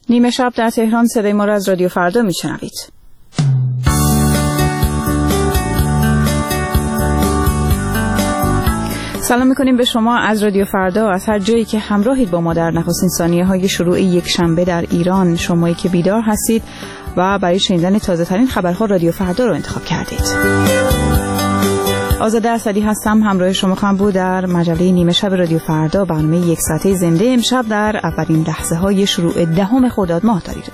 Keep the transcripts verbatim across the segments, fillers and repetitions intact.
نیمه شب در تهران صدای ما را از رادیو فردا میشنوید. سلام میکنیم به شما از رادیو فردا، از هر جایی که همراهید با ما در نخستین ثانیه های شروع یک شنبه در ایران. شمایی که بیدار هستید و برای شنیدن تازه ترین خبرها رادیو فردا رو انتخاب کردید. آزاده اسدی هستم، همراه شما خواهم بود در مجله نیمه شب رادیو فردا، برنامه یک ساعته زنده امشب در اولین لحظه های شروع دهم خرداد ماه دارید.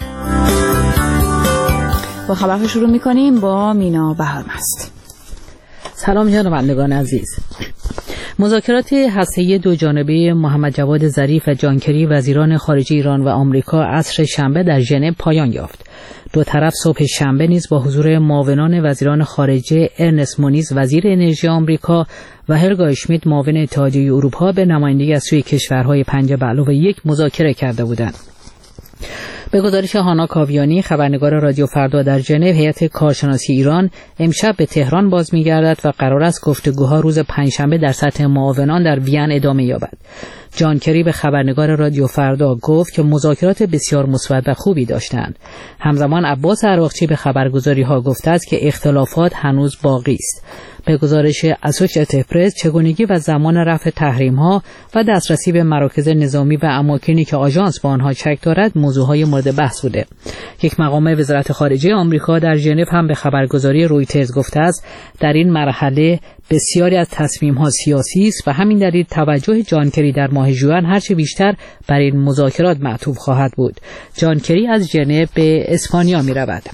با خبرها شروع میکنیم با مینا بهارمست. سلام شنوندگان عزیز. مذاکرات هسته‌ای دو جانبه محمد جواد ظریف و جان کری وزیران خارجه ایران و آمریکا عصر شنبه در ژنو پایان یافت. دو طرف صبح شنبه نیز با حضور معاونان وزیران خارجه ارنست مونیز وزیر انرژی آمریکا و هلگا اشمیت معاون اتحادیه اروپا به نمایندگی از سوی کشورهای پنج به علاوه یک مذاکره کرده بودند. به گزارش هانا کاویانی خبرنگار رادیو فردا در ژنو، هیئت کارشناسی ایران امشب به تهران باز می‌گردد و قرار است گفتگوها روز پنجشنبه در سطح معاونان در وین ادامه یابد. جان کری به خبرنگار رادیو فردا گفت که مذاکرات بسیار مثبت و خوبی داشتند. همزمان عباس عراقچی به خبرگزاری‌ها گفته است که اختلافات هنوز باقی است. به گزارش اسوشییتد پرس، چگونگی و زمان رفع تحریم‌ها و دسترسی به مراکز نظامی و اماکنی که آژانس با آنها شک دارد موضوعهای مورد بحث بوده. یک مقام وزارت خارجه آمریکا در ژنو هم به خبرگزاری رویترز گفته است در این مرحله بسیاری از تصمیم‌ها سیاسی است و همین دلیل توجه جان کری در ماه ژوئن هرچه بیشتر بر این مذاکرات معطوف خواهد بود. جان کری از ژنو به اسپانیا می‌رود.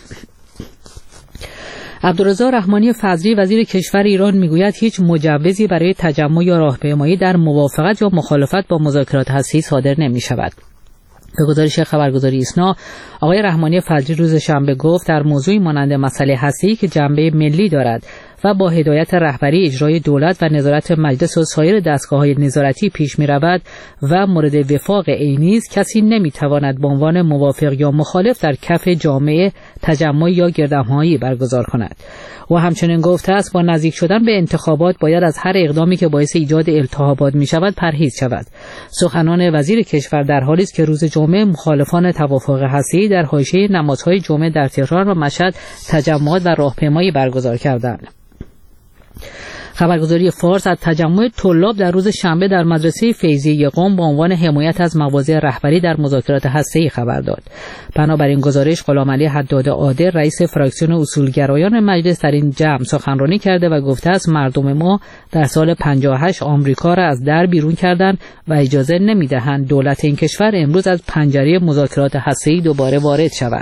عبدالرضا رحمانی فضلی وزیر کشور ایران میگوید هیچ مجوزی برای تجمع یا راهپیمایی در موافقت یا مخالفت با مذاکرات هسته‌ای صادر نمی‌شود. به گزارش خبرگزاری ایسنا، آقای رحمانی فضلی روز شنبه گفت در موضوعی مانند مسئله هسته‌ای که جنبه ملی دارد و با هدایت رهبری اجرای دولت و نظارت مجلس و سایر دستگاه‌های نظارتی پیش می‌رود و مورد وفاق عینی است، کسی نمی‌تواند به عنوان موافق یا مخالف در کف جامعه تجمع یا گردهمایی برگزار کند. و همچنین گفته است با نزدیک شدن به انتخابات باید از هر اقدامی که باعث ایجاد التهابات می‌شود پرهیز شود. سخنان وزیر کشور در حالی است که روز جمعه مخالفان توافق هسته‌ای در حاشیه نمازهای جمعه در تهران و مشهد تجمعات و راهپیمایی برگزار کردند. خبرگزاری فارس از تجمع طلاب در روز شنبه در مدرسه فیضیه قم با عنوان حمایت از مواضع رهبری در مذاکرات هسته‌ای خبر داد. بنابراین گزارش غلامعلی حداد عادل رئیس فراکسیون اصولگرایان مجلس در این جمع سخنرانی کرده و گفته است مردم ما در سال پنجاه و هشت آمریکا را از در بیرون کردند و اجازه نمی‌دهند دولت این کشور امروز از پنجره مذاکرات هسته‌ای دوباره وارد شود.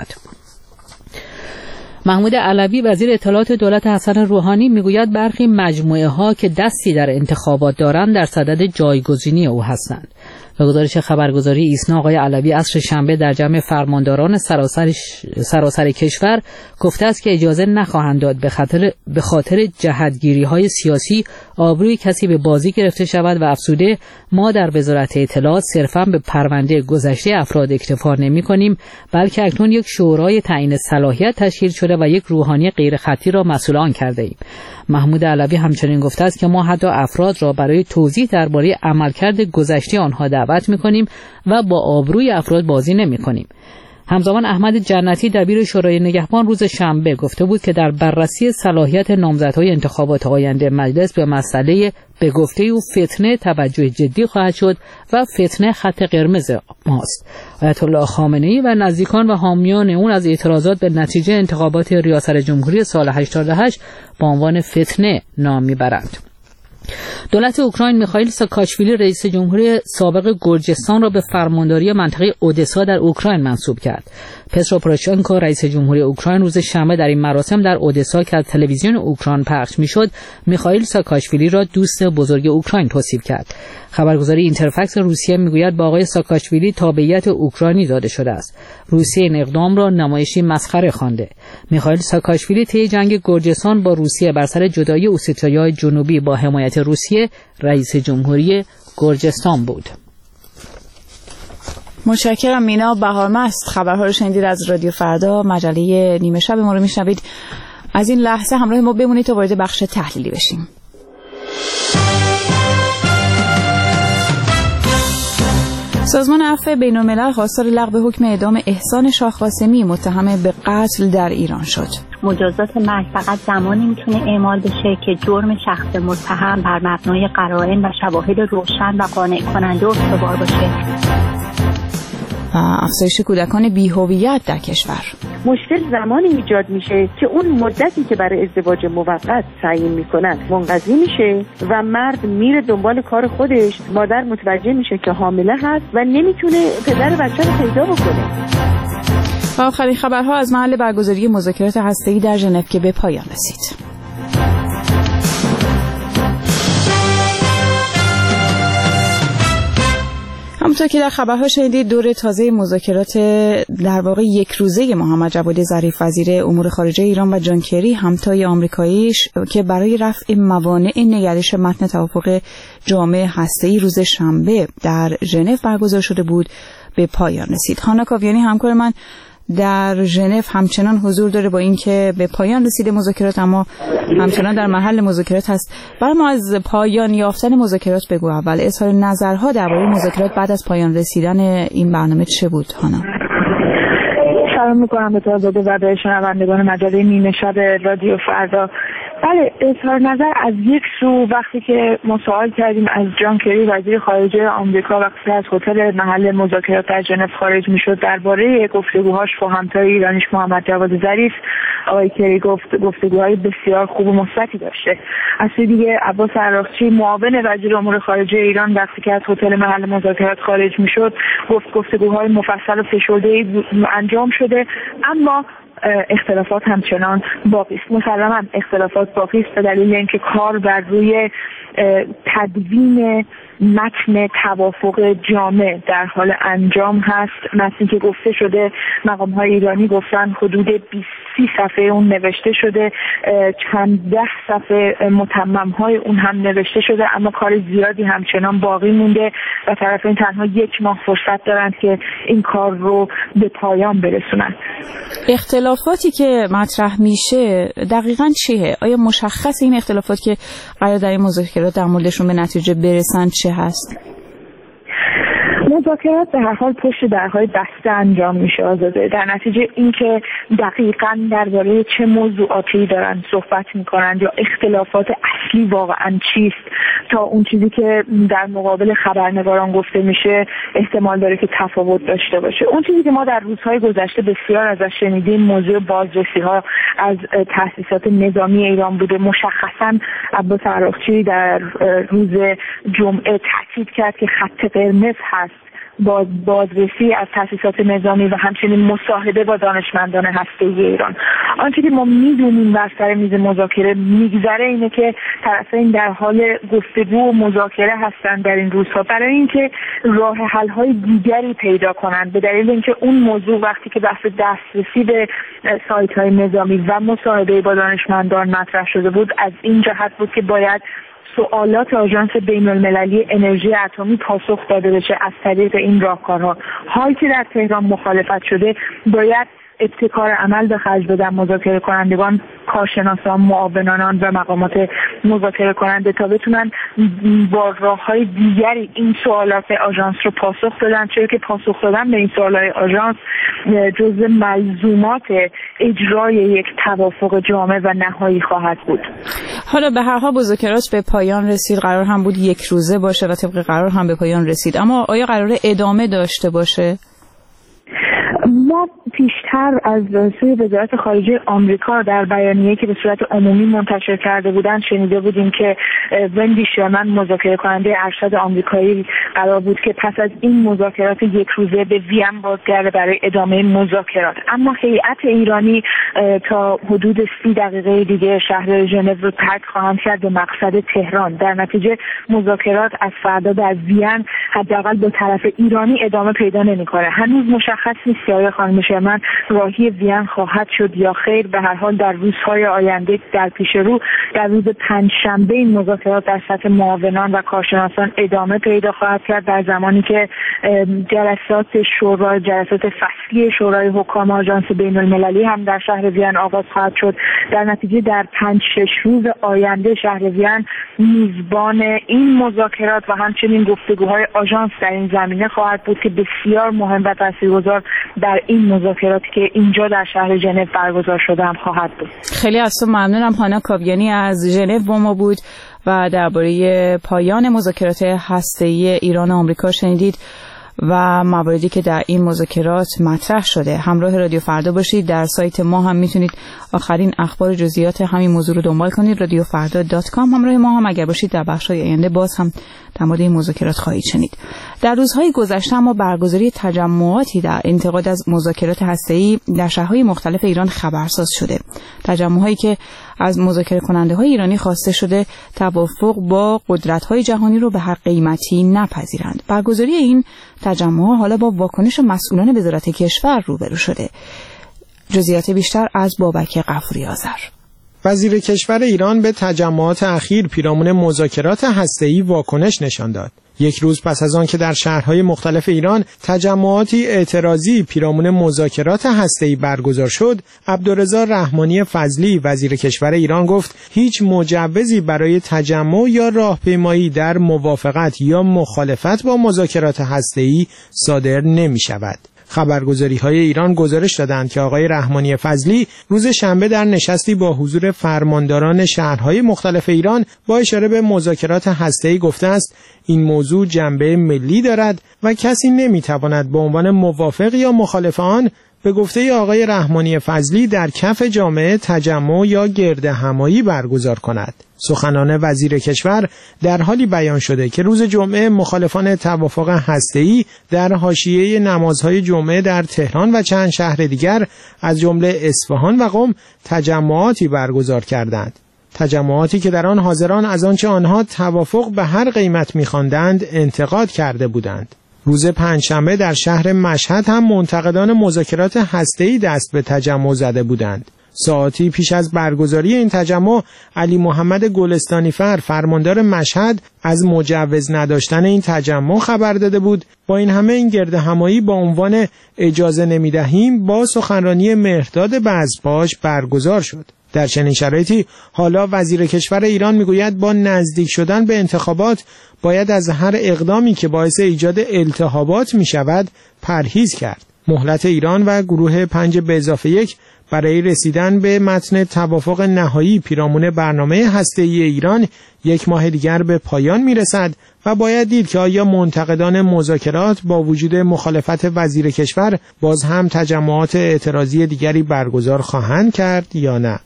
محمود علوی وزیر اطلاعات دولت حسن روحانی میگوید برخی مجموعه ها که دستی در انتخابات دارند در صدد جایگزینی او هستند. به گزارش خبرگزاری ایسنا، آقای علوی عصر شنبه در جمع فرمانداران سراسر سراسر کشور گفته است که اجازه نخواهند داد به خاطر به خاطر جهتگیری‌های سیاسی آبروی کسی به بازی گرفته شود و افزوده ما در وزارت اطلاعات صرفاً به پرونده گذشته افراد اکتفا نمی‌کنیم، بلکه اکنون یک شورای تعیین صلاحیت تشکیل شده و یک روحانی غیر خطی را مسئول آن کرده ایم. محمود علوی همچنین گفته است که ما حتی افراد را برای توضیح درباره عملکرد گذشته آنها دعوت می‌کنیم و با آبروی افراد بازی نمی‌کنیم. همزمان احمد جنتی دبیر شورای نگهبان روز شنبه گفته بود که در بررسی صلاحیت نامزدهای انتخابات آینده مجلس به مسئله به گفته او فتنه توجه جدی خواهد شد و فتنه خط قرمز ماست. آیت الله خامنه‌ای و نزدیکان و حامیان اون از اعتراضات به نتیجه انتخابات ریاست جمهوری سال هشتاد و هشت با عنوان فتنه نام میبرند. دولت اوکراین میخائیل ساکاشویلی رئیس جمهوری سابق گرجستان را به فرمانداری منطقه اودسا در اوکراین منصوب کرد. پترو پوروشنکو رئیس جمهوری اوکراین روز شنبه در این مراسم در اودسا که از تلویزیون اوکراین پخش میشد، میخائیل ساکاشویلی را دوست بزرگ اوکراین توصیف کرد. خبرگزاری اینترفکس روسیه میگوید با آقای ساکاشویلی تابعیت اوکراینی داده شده است. روسیه این اقدام را نمایشی مسخره خوانده. میخائیل ساکاشویلی طی جنگ گرجستان با روسیه بر سر جدایی اوستیای جنوبی با حمایت روسیه رئیس جمهوری گرجستان بود. متشکرم مینا بهارمست. خبرها رو شنیدید از رادیو فردا، مجله نیمه شب ما رو میشنوید. از این لحظه همراه ما بمونید تا وارد بخش تحلیلی بشیم. سازمان عفو بین‌الملل خواستار لغو حکم اعدام احسان شاه قاسمی متهم به قتل در ایران شد. مجازات مرگ فقط زمانی میتونه اعمال بشه که جرم شخص متهم بر مبنای قرائن و شواهد روشن و قانع کننده استوار باشه. و افزایش کودکان بی‌هویت در کشور. مشکل زمانی ایجاد میشه که اون مدتی که برای ازدواج موقت تعیین میکنن منقضی میشه و مرد میره دنبال کار خودش، مادر متوجه میشه که حامله هست و نمیتونه پدر بچه رو پیدا بکنه. و آخرین خبرها از محل برگزاری مذاکرات هسته‌ای در ژنو که به پایان رسید. همونطور که در خبرها شنیدید، دور تازه مذاکرات در واقع یک روزه محمد جواد ظریف وزیر امور خارجه ایران و جان کری همتای آمریکاییش که برای رفع موانع نگرش متن توافق جامع هسته‌ای روز شنبه در ژنو برگزار شده بود به پایان رسید. هانا کاویانی همکار من در ژنو همچنان حضور داره، با اینکه به پایان رسیده مذاکرات اما همچنان در محل مذاکرات هست. برای ما از پایان یافتن مذاکرات بگو. اول اظهار نظرها درباره مذاکرات بعد از پایان رسیدن این برنامه چه بود هانا؟ سلام میکنم به تو آزاده و به شنوندگان مجله نیمه شب رادیو فردا. بله، اظهار نظر از یک سو وقتی که ما سوال کردیم از جان کری وزیر خارجه آمریکا وقتی از هتل محل مذاکرات در ژنو خارج میشد درباره گفتگوهاش با همتای ایرانیش محمد جواد ظریف، آقای کری گفت گفتگوهای بسیار خوب و مثبتی داشته. از سوی دیگه عباس عراقچی معاون وزیر امور خارجه ایران وقتی که از هتل محل مذاکرات خارج میشد گفت گفتگوهای مفصل و فشرده‌ای انجام شده، اما اختلافات همچنان باقی است. مسلماً اختلافات باقی است به دلیل اینکه کار بر روی تدوین متن توافق جامع در حال انجام هست. متنی که گفته شده مقام‌های ایرانی گفتن حدود بیست صفحه اون نوشته شده، چند ده صفحه متمم‌های اون هم نوشته شده، اما کار زیادی همچنان باقی مونده و طرفین تنها یک ماه فرصت دارند که این کار رو به پایان برسونن. اختلافاتی که مطرح میشه دقیقاً چیه؟ آیا مشخص این اختلافات که قرار در این مذاکرات در موردشون به نتیجه برسن چه هست؟ مذاکرات به هر حال پشت درهای بسته انجام میشه آزاده، در نتیجه اینکه دقیقاً درباره چه موضوعاتی دارن صحبت میکنن یا اختلافات اصلی واقعاً چیست تا اون چیزی که در مقابل خبرنگاران گفته میشه احتمال داره که تفاوت داشته باشه. اون چیزی که ما در روزهای گذشته بسیار ازش شنیدیم موضوع بازرسی ها از تأسیسات نظامی ایران بوده. مشخصاً عباس عراقچی در روز جمعه تاکید کرد که خط قرمز هست باز بازرسی از تأسیسات نظامی و همچنین مصاحبه با دانشمندان هسته‌ای ایران. آنچه که ما میدونیم بر سر میز مذاکره میگذره اینه که طرفین در حال گفتگو و مذاکره هستند در این روزها برای اینکه راه حل های دیگری پیدا کنند، به دلیل اینکه اون موضوع وقتی که بحث دسترسی به سایت های نظامی و مصاحبه با دانشمندان مطرح شده بود، از این جهت بود که باید سوالات آژانس بین‌المللی انرژی اتمی پاسخ داده بشه از طریق این راهکارها. حال که در تهران مخالفت شده باید ابتکار عمل به خرج بدن مذاکره کنندگان، کارشناسان، معاونان و مقامات مذاکره کننده تا بتونن با راه‌های دیگری این سوالات آژانس رو پاسخ بدن، چون که پاسخ دادن به این سوالات آژانس جزء ملزومات اجرای یک توافق جامع و نهایی خواهد بود. حالا به هر حال مذاکرات به پایان رسید، قرار هم بود یک روزه باشه و طبق قرار هم به پایان رسید، اما آیا قراره ادامه داشته باشه؟ ما پیشتر از سوی وزارت خارجه آمریکا در بیانیه‌ای که به صورت عمومی منتشر کرده بودند شنیده بودیم که وندی شرمن مذاکره کننده ارشد آمریکایی قرار بود که پس از این مذاکرات یک روزه به وین بازگرده برای ادامه مذاکرات، اما هیئت ایرانی تا حدود سی دقیقه دیگه شهر ژنو رو ترک خواهند کرد به مقصد تهران. در نتیجه مذاکرات از فردا در وین حداقل با طرف ایرانی ادامه پیدا نمی‌کنه. هنوز مشخص نیست که خانم شرمن راهی وین خواهد شد یا خیر، به هر حال در روزهای آینده در پیش رو در روز پنجشنبه این مذاکرات در سطح معاونان و کارشناسان ادامه پیدا خواهد کرد، در زمانی که جلسات شورای جلسات فصلی شورای حکام آژانس بین المللی هم در شهر وین آغاز خواهد شد. در نتیجه در پنج شش روز آینده شهر وین میزبان این مذاکرات و همچنین گفتگوهای آژانس در این زمینه خواهد بود که بسیار مهم و تاثیرگذار در این مذاکراتی که اینجا در شهر ژنو برگزار شده هم خواهد بود. خیلی از تو ممنونم. هانا کاویانی از ژنو با ما بود و درباره پایان مذاکرات هسته‌ای ایران و آمریکا شنیدید و مواردی که در این مذاکرات مطرح شده. همراه رادیو فردا باشید. در سایت ما هم میتونید آخرین اخبار جزئیات همین موضوع رو دنبال کنید. رادیو فردا دات کام. همراه ما هم اگر باشید در بخش‌های آینده باز هم در مورد این مذاکرات خواهید شنید. در روزهای گذشته اما برگزاری تجمعاتی در انتقاد از مذاکرات هسته‌ای در شهرهای مختلف ایران خبرساز شده. تجمعاتی که از مذاکره کننده‌های ایرانی خواسته شده توافق با قدرت‌های جهانی رو به هر قیمتی نپذیرند. برگزاری این تجمع حالا با واکنش مسئولان وزارت کشور روبرو شده. جزئیات بیشتر از بابک غفوری آذر. وزیر کشور ایران به تجمعات اخیر پیرامون مذاکرات هسته‌ای واکنش نشان داد. یک روز پس از آن که در شهرهای مختلف ایران تجمعاتی اعتراضی پیرامون مذاکرات هسته‌ای برگزار شد، عبدالرضا رحمانی فضلی وزیر کشور ایران گفت هیچ مجوزی برای تجمع یا راهپیمایی در موافقت یا مخالفت با مذاکرات هسته‌ای صادر نمی‌شود. خبرگزاری‌های ایران گزارش دادند که آقای رحمانی فضلی روز شنبه در نشستی با حضور فرمانداران شهرهای مختلف ایران با اشاره به مذاکرات هسته‌ای گفته است این موضوع جنبه ملی دارد و کسی نمی‌تواند به عنوان موافق یا مخالف آن به گفته آقای رحمانی فضلی در کف جامعه تجمع یا گردهمایی برگزار کند. سخنان وزیر کشور در حالی بیان شده که روز جمعه مخالفان توافق هسته‌ای در حاشیه نمازهای جمعه در تهران و چند شهر دیگر از جمله اصفهان و قم تجمعاتی برگزار کردند. تجمعاتی که در آن حاضران از آنچه آنها توافق به هر قیمت می‌خواندند انتقاد کرده بودند. روز پنجشنبه در شهر مشهد هم منتقدان مذاکرات هسته‌ای دست به تجمع زده بودند. ساعتی پیش از برگزاری این تجمع علی محمد گلستانی فر فرماندار مشهد از مجوز نداشتن این تجمع خبر داده بود. با این همه این گردهمایی با عنوان اجازه نمیدهیم با سخنرانی مهرداد بزپاش برگزار شد. در چنین شرایطی حالا وزیر کشور ایران میگوید با نزدیک شدن به انتخابات باید از هر اقدامی که باعث ایجاد التهابات می شود پرهیز کرد. مهلت ایران و گروه پنج به اضافه یک برای رسیدن به متن توافق نهایی پیرامون برنامه هسته‌ای ایران یک ماه دیگر به پایان می رسد و باید دید که آیا منتقدان مذاکرات با وجود مخالفت وزیر کشور باز هم تجمعات اعتراضی دیگری برگزار خواهند کرد یا نه.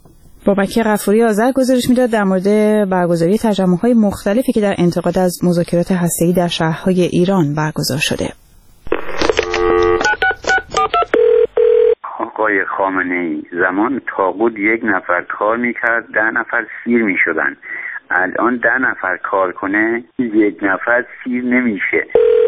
بابک غفوری آذر گزارش میداد در مورد برگزاری تجمع‌های مختلفی که در انتقاد از مذاکرات هسته‌ای در شهرهای ایران برگزار شده. آقای خامنه‌ای زمان طاغوت یک نفر کار میکرد ده نفر سیر میشدن. الان ده نفر کار کنه یک نفر سیر نمیشه.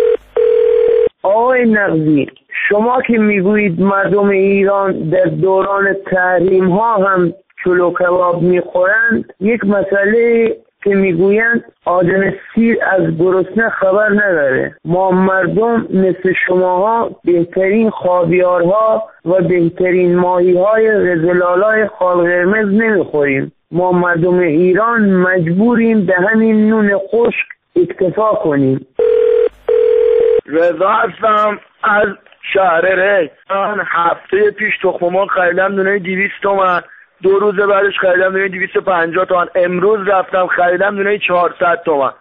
آقای نقضی، شما که میگویید مردم ایران در دوران تحریم ها هم چلو کباب میخورند، یک مسئله که میگویند آدم سیر از گرسنه خبر نداره. ما مردم مثل شماها بهترین خاویارها و بهترین ماهیهای رزلالای خال قرمز نمیخوریم. ما مردم ایران مجبوریم به همین نون خشک اکتفا کنیم. رضا هستم از شهر ری. من هفته پیش تخم مرغ خریدم دونه دویست تومن، دو روز بعدش خریدم دونه دویست و پنجاه تومن، امروز رفتم خریدم دونه چهارصد تومن.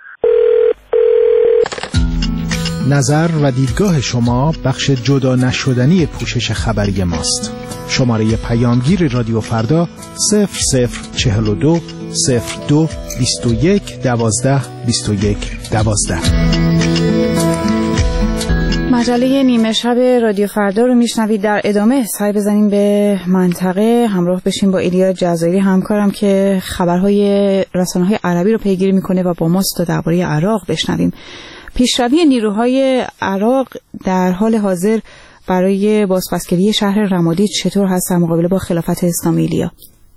نظر و دیدگاه شما بخش جدا نشدنی پوشش خبری ماست. شماره پیامگیر رادیو فردا صفر صفر چهل و دو صفر دو بیست و یک دوازده بیست و یک دوازده. مجله نیمه شب رادیو فردا رو میشنوید. در ادامه سعی بزنیم به منطقه، همراه بشیم با ایلیا جزایری همکارم که خبرهای رسانه‌های عربی رو پیگیری میکنه و با ماست تا درباره عراق بشنویم. پیشروی نیروهای عراق در حال حاضر برای بازپسگیری شهر رمادی چطور هست در مقابله با خلافت اسلامی ایلیا؟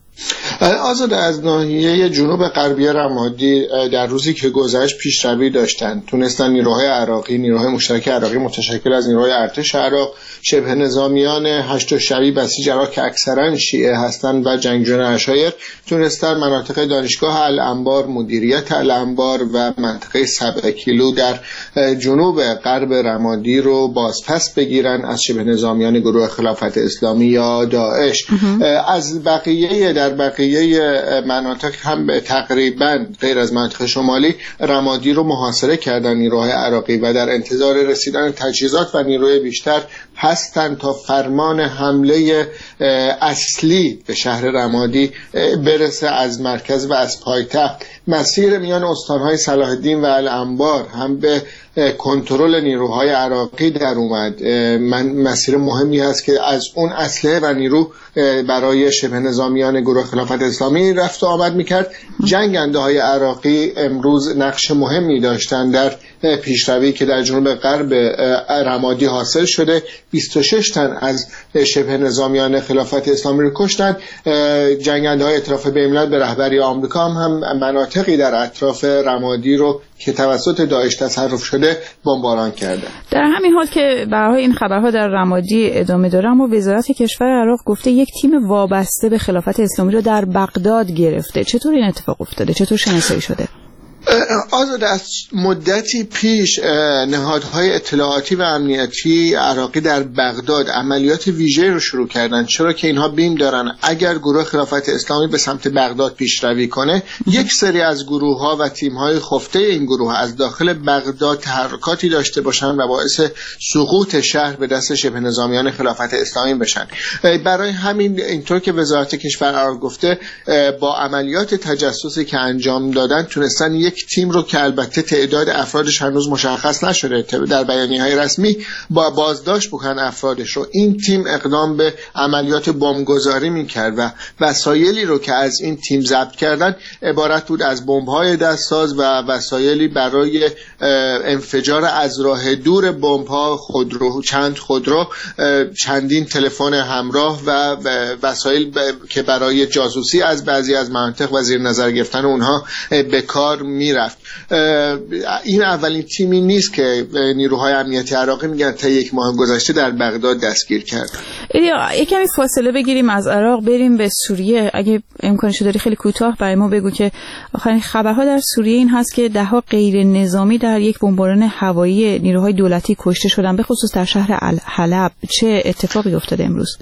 آزاده، از ناحیه جنوب غربی رمادی در روزی که گذشت پیشروی داشتند. تونستن نیروهای عراقی، نیروهای مشترک عراقی متشکل از نیروهای ارتش عراق، شبه نظامیان هشت شبی بسیج عراق که اکثرا شیعه هستند و جنگجویان عشایر، تونستن مناطق دانشگاه الانبار، مدیریت الانبار و منطقه سبع کیلو در جنوب غرب رمادی رو بازپس بگیرن از شبه نظامیان گروه خلافت اسلامی یا داعش. از بقیه در بقیه مناطق هم تقریبا غیر از منطقه شمالی رمادی رو محاصره کردن نیروهای عراقی و در انتظار رسیدن تجهیزات و نیروی بیشتر هستند تا فرمان حمله اصلی به شهر رمادی برسه از مرکز و از پایتخت. مسیر میان استانهای صلاح الدین و الانبار هم به کنترل نیروهای عراقی در اومد. من مسیر مهمی هست که از اون اسلحه و نیرو برای شبه نظامیان گروه خلافت اسلامی رفت و آمد میکرد. جنگنده های عراقی امروز نقش مهمی داشتن در پیشروی که در جنوب غرب رمادی حاصل شده. بیست و شش تن از شبه نظامیان خلافت اسلامی رو کشتن. جنگنده های ائتلاف بین‌الملل به رهبری آمریکا هم, هم مناطقی در اطراف رمادی رو که توسط داعش تصرف شده بمباران کرده. در همین حال که برای این خبرها در رمادی ادامه داره، اما وزارت کشور عراق گفته یک تیم وابسته به خلافت اسلامی رو در بغداد گرفته. چطور این اتفاق افتاده؟ چطور شناسایی شده؟ آزاده، از مدتی پیش نهادهای اطلاعاتی و امنیتی عراقی در بغداد عملیات ویژه رو شروع کردن، چرا که اینها بیم دارن اگر گروه خلافت اسلامی به سمت بغداد پیشروی کنه، یک سری از گروه‌ها و تیم‌های خفته این گروه از داخل بغداد تحرکاتی داشته باشن و باعث سقوط شهر به دست شبه نظامیان خلافت اسلامی بشن. برای همین اینطور که وزارت کشور عراق گفته، با عملیات تجسسی که انجام دادن تونستن یک تیم رو که البته تعداد افرادش هنوز مشخص نشده در بیانیه‌های رسمی با بازداشت بکنن افرادش رو. این تیم اقدام به عملیات بمبگذاری می‌کرد و وسایلی رو که از این تیم ضبط کردن عبارت بود از بمب‌های دستساز و وسایلی برای انفجار از راه دور بمب‌ها، خودرو، چند خودرو، چندین تلفن همراه و وسایل که برای جاسوسی از بعضی از مناطق و زیر نظر گرفتن اونها به کار میرفت. این اولین تیمی نیست که نیروهای امنیتی عراقی میگن تا یک ماه گذشته در بغداد دستگیر کرد. یک کمی فاصله بگیریم از عراق بریم به سوریه. اگه امکانش داری خیلی کوتاه برای ما بگو که آخرین خبرها در سوریه این هست که ده ها غیر نظامی در یک بمباران هوایی نیروهای دولتی کشته شدن، به خصوص در شهر حلب. چه اتفاقی افتاده امروز؟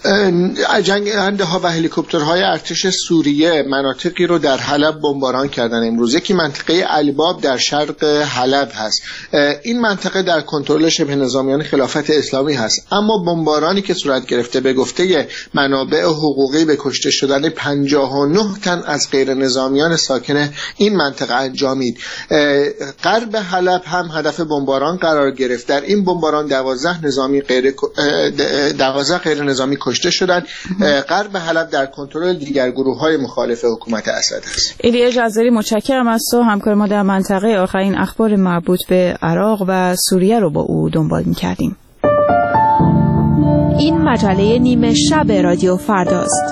جنگنده ها و هلیکوپترهای ارتش سوریه مناطقی رو در حلب بمباران کردن امروز. یکی منطقه الباب در شرق حلب هست. این منطقه در کنترل شبه نظامیان خلافت اسلامی هست، اما بمبارانی که صورت گرفته به گفته منابع حقوقی به کشته شدن پنجاه و نه تن از غیر نظامیان ساکن این منطقه انجامید. غرب حلب هم هدف بمباران قرار گرفت. در این بمباران دوازده نظامی غیر دوازده غیر نظامی کشته شدند. غرب حلب در کنترل دیگر گروه‌های مخالف حکومت اسد است. ایلیا جزاری، متشکرم از تو. همکار ما در منطقه آخرین اخبار مربوط به عراق و سوریه رو با او دنبال می‌کردیم. این مجله نیمه شب رادیو فرداست.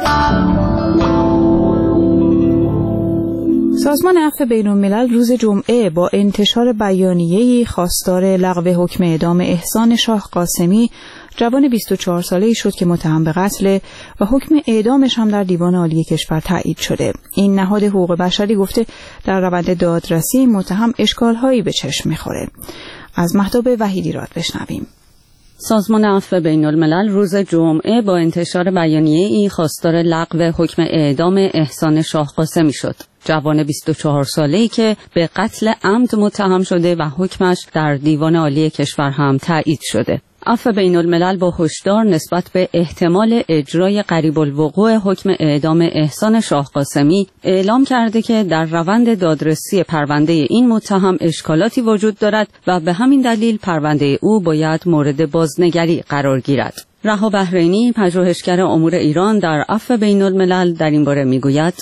سازمان عفو بین‌الملل روز جمعه با انتشار بیانیه‌ای خواستار لغو حکم اعدام احسان شاه قاسمی، جوان بیست و چهار ساله‌ای شد که متهم به قتل و حکم اعدامش هم در دیوان عالی کشور تایید شده. این نهاد حقوق بشری گفته در روند دادرسی متهم اشکال‌هایی به چشم می‌خوره. از مهتاب وحیدی راد بشنویم. سازمان عفو بین‌الملل روز جمعه با انتشار بیانیه‌ای خواستار لغو حکم اعدام احسان شاه قاسمی شد. جوان بیست و چهار ساله‌ای که به قتل عمد متهم شده و حکمش در دیوان عالی کشور هم تایید شده. عفو بین‌الملل با هشدار نسبت به احتمال اجرای قریب الوقوع حکم اعدام احسان شاه قاسمی اعلام کرده که در روند دادرسی پرونده این متهم اشکالاتی وجود دارد و به همین دلیل پرونده او باید مورد بازنگری قرار گیرد. رها بحرینی، پژوهشگر امور ایران در عفو بین‌الملل، در این باره میگوید: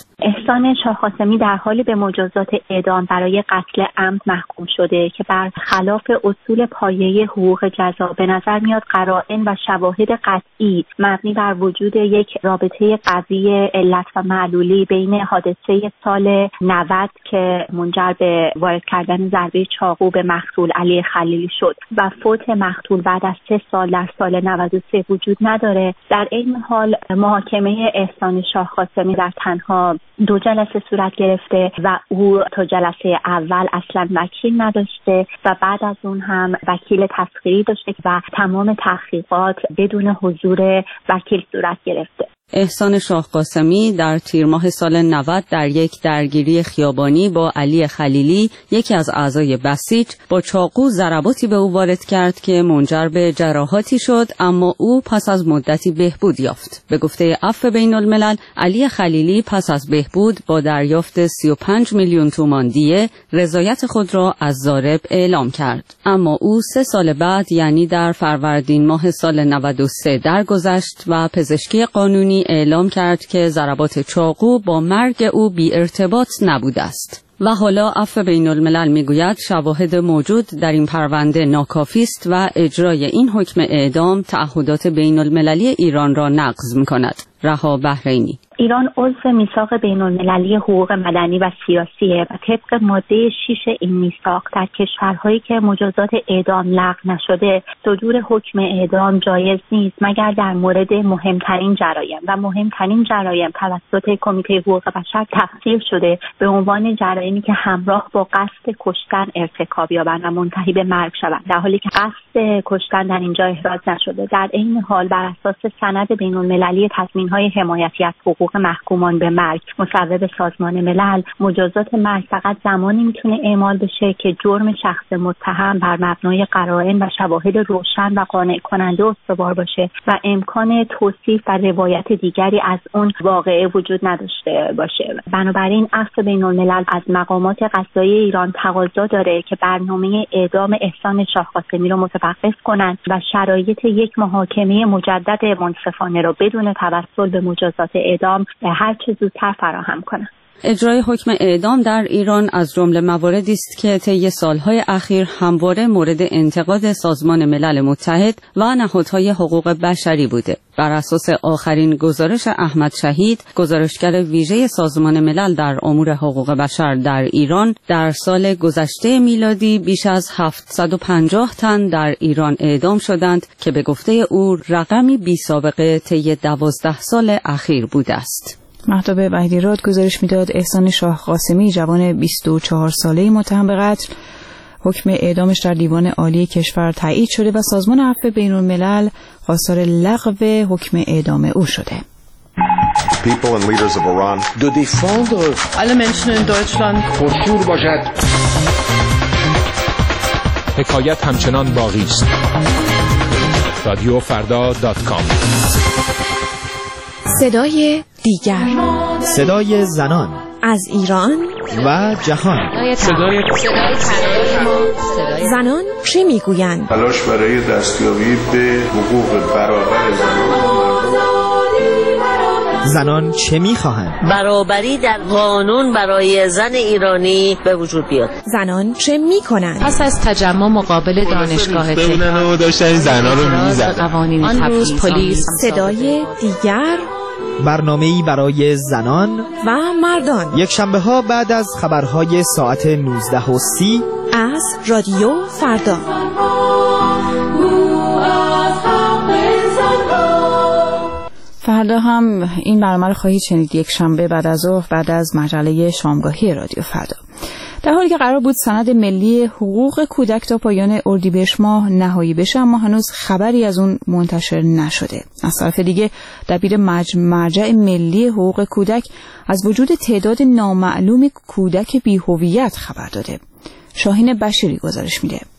احسان شاه قاسمی در حالی به مجازات اعدام برای قتل عمد محکوم شده که برخلاف اصول پایه حقوق جزا به نظر میاد قرائن و شواهد قطعی مبنی بر وجود یک رابطه قوی علت و معلولی بین حادثه سال نود که منجر به وارد کردن ضربه چاقو به مقتول علی خلیلی شد و فوت مقتول بعد از سه سال در سال نود و سه وجود نداره. در این حال محاکمه احسان شاه قاسمی در تنها دو جلسه صورت گرفته و او تا جلسه اول اصلا وکیل نداشته و بعد از اون هم وکیل تسخیری داشته و تمام تحقیقات بدون حضور وکیل صورت گرفته. احسان شاه قاسمی در تیر ماه سال نود در یک درگیری خیابانی با علی خلیلی، یکی از اعضای بسیج، با چاقو ضرباتی به او وارد کرد که منجر به جراحاتی شد، اما او پس از مدتی بهبود یافت. به گفته عفو بین الملل، علی خلیلی پس از بهبود با دریافت سی و پنج میلیون تومان دیه رضایت خود را از ضارب اعلام کرد. اما او سه سال بعد، یعنی در فروردین ماه سال نود و سه درگذشت و پزشکی قانونی اعلام کرد که ضربات چاقو با مرگ او بی ارتباط نبوده است. و حالا عفو بین الملل میگوید شواهد موجود در این پرونده ناکافی است و اجرای این حکم اعدام تعهدات بین المللی ایران را نقض میکند. رها بحرینی: ایران عضو میثاق بین المللی حقوق مدنی و سیاسیه و طبق ماده شش این میثاق در کشورهایی که مجازات اعدام لغو نشده صدور حکم اعدام جایز نیست مگر در مورد مهمترین جرایم و مهمترین جرایم توسط کمیته حقوق بشر تفسیر شده به عنوان جرایمی که همراه با قصد کشتن ارتکاب یابند و منتهی به مرگ شوند، در حالی که قصد کشتن در اینجا احراز نشده. در این حال بر اساس سند بین المللی تضمین‌های حمایتی از حقوق محکومان به مرگ مصوب سازمان ملل، مجازات مرگ فقط زمانی میتونه اعمال بشه که جرم شخص متهم بر مبنای قرائن و شواهد روشن و قانع کننده استوار باشه و امکان توصیف و روایت دیگری از اون واقعه وجود نداشته باشه. بنابراین عفو بین الملل از مقامات قضایی ایران تقاضا داره که برنامه اعدام احسان شاه قاسمی رو متوقف کنند و شرایط یک محاکمه مجدد منصفانه رو بدون توسل به مجازات اعدام هر چه زودتر فراهم کنند. اجرای حکم اعدام در ایران از جمله مواردی است که طی سالهای اخیر همواره مورد انتقاد سازمان ملل متحد و نهادهای حقوق بشری بوده. بر اساس آخرین گزارش احمد شهید، گزارشگر ویژه سازمان ملل در امور حقوق بشر در ایران، در سال گذشته میلادی بیش از هفتصد و پنجاه تن در ایران اعدام شدند که به گفته او رقمی بی سابقه طی دوازده سال اخیر بوده است. مهتاب وحیدی‌راد گزارش میداد احسان شاه قاسمی جوان بیست و چهار ساله‌ای متهم به قتل حکم اعدامش در دیوان عالی کشور تایید شده و سازمان عفو بین الملل خواستار لغو حکم اعدام او شده. People and leaders of Iran do they follow alle Menschen in Deutschland پرشور باشد. حکایت همچنان باقی است. رادیو فردا دات کام. صدای دیگر، صدای زنان از ایران و جهان. صدای زنان چه میگویند؟ تلاش برای دستیابی به حقوق برابر زنان. زنان چه میخواهند؟ برابری در قانون برای زن ایرانی به وجود بیاد. زنان چه میکنند؟ پس از تجمع مقابل دانشگاه تهران داشتن زنان رو میزدن. آن روز پلیس. صدای دیگر، برنامه‌ای برای زنان و مردان، یک شنبه ها بعد از خبرهای ساعت نوزده و سی از رادیو فردا. فردا هم این برنامه رو خواهید شنید، یک شنبه بعد از ظهر بعد از مجله شامگاهی رادیو فردا. در حالی که قرار بود سند ملی حقوق کودک تا پایان اردیبهشت ماه نهایی بشه، اما هنوز خبری از اون منتشر نشده. از طرف دیگه دبیر مرجع ملی حقوق کودک از وجود تعداد نامعلوم کودک بی‌هویت خبر داده. شاهین بشیری گزارش میده.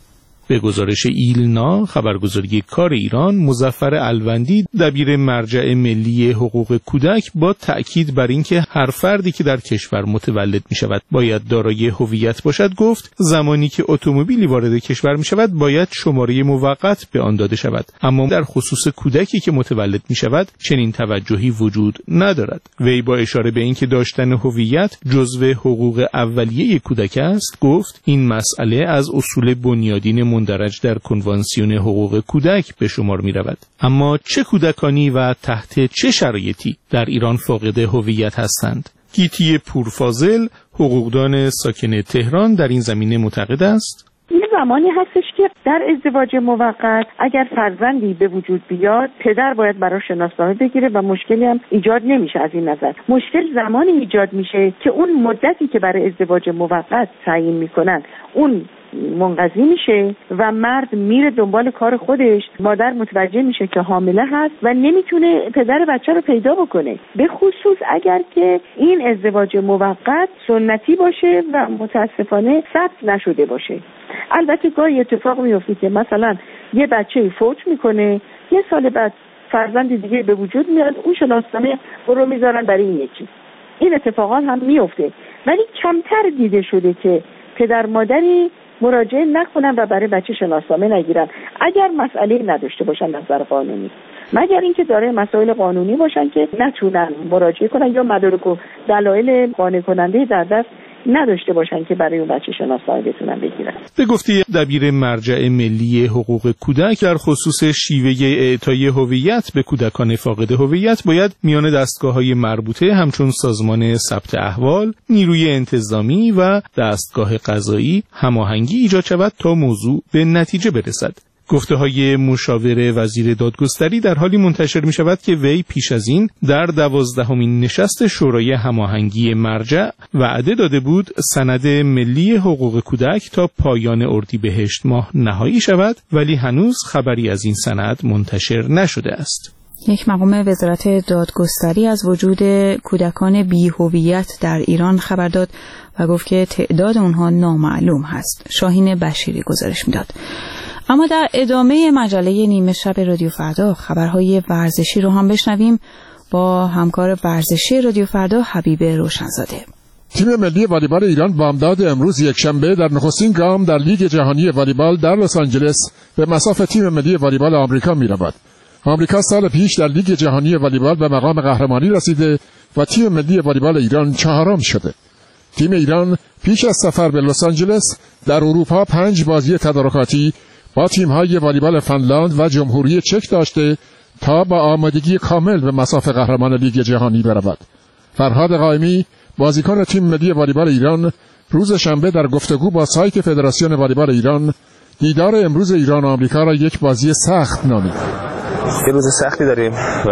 به گزارش ایلنا، خبرگزاری کار ایران، مظفر الوندی دبیر مرجع ملی حقوق کودک با تأکید بر اینکه هر فردی که در کشور متولد می شود باید دارای هویت باشد گفت زمانی که اتومبیلی وارد کشور می شود باید شماره موقت به آن داده شود، اما در خصوص کودکی که متولد می شود چنین توجهی وجود ندارد. وی با اشاره به اینکه داشتن هویت جزو حقوق اولیه کودک است گفت این مسئله از اصول بنیادین مندرج در کنوانسیون حقوق کودک به شمار می رود. اما چه کودکانی و تحت چه شرایطی در ایران فاقد هویت هستند؟ گیتی پورفاضل، حقوقدان ساکن تهران، در این زمینه معتقد است این زمانی هستش که در ازدواج موقت اگر فرزندی به وجود بیاد پدر باید براش شناسنامه بگیره و مشکلی هم ایجاد نمیشه. از این نظر مشکل زمانی ایجاد میشه که اون مدتی که برای ازدواج موقت تعیین میکنن اون منقضی میشه و مرد میره دنبال کار خودش، مادر متوجه میشه که حامله هست و نمیتونه پدر بچه رو پیدا بکنه، به خصوص اگر که این ازدواج موقت سنتی باشه و متاسفانه ثبت نشده باشه. البته گاهی اتفاق میفته که مثلا یه بچه فوت میکنه، یه سال بعد فرزند دیگه به وجود میاد، اون شناسنامه رو میذارن برای این یکی. این اتفاقات هم میفته ولی کمتر دیده شده که پدر مادری مراجعه نکنن و برای بچه شناسنامه نگیرن اگر مسئله نداشته باشن نظر قانونی، مگر اینکه داره مسائل قانونی باشن که نتونن مراجعه کنن یا مدارک و دلایل قانع کننده در دست نداشته باشن که برای اون بچه شناسنامه بتونن بگیرن. به گفته دبیر مرجع ملی حقوق کودک در خصوص شیوه اعطای هویت به کودکان فاقد هویت باید میان دستگاه‌های مربوطه همچون سازمان ثبت احوال، نیروی انتظامی و دستگاه قضایی هماهنگی ایجاد شود تا موضوع به نتیجه برسد. گفته های مشاور وزیر دادگستری در حالی منتشر می شود که وی پیش از این در دوازدهمین نشست شورای هماهنگی مرجع وعده داده بود سند ملی حقوق کودک تا پایان اردیبهشت ماه نهایی شود، ولی هنوز خبری از این سند منتشر نشده است. یک مقام وزارت دادگستری از وجود کودکان بی هویت در ایران خبر داد و گفت که تعداد اونها نامعلوم هست. شاهین بشیری گزارش میداد. اما در ادامه مجله نیمه شب رادیو فردا خبرهای ورزشی رو هم بشنویم با همکار ورزشی رادیو فردا حبیب روشنزاده. تیم ملی والیبال ایران بامداد امروز یکشنبه در نخستین گام در لیگ جهانی والیبال در لس آنجلس به مصاف تیم ملی والیبال آمریکا می‌رود. آمریکا سال پیش در لیگ جهانی والیبال به مقام قهرمانی رسیده و تیم ملی والیبال ایران چهارم شده. تیم ایران پیش از سفر به لس آنجلس در اروپا پنج بازی تدارکاتی با تیم‌های والیبال فنلاند و جمهوری چک داشته تا با آمادگی کامل به مصاف قهرمان لیگ جهانی برود. فرهاد قائمی بازیکن تیم ملی والیبال ایران روز شنبه در گفتگو با سایت فدراسیون والیبال ایران دیدار امروز ایران و آمریکا را یک بازی سخت نامید. یه روز سختی داریم و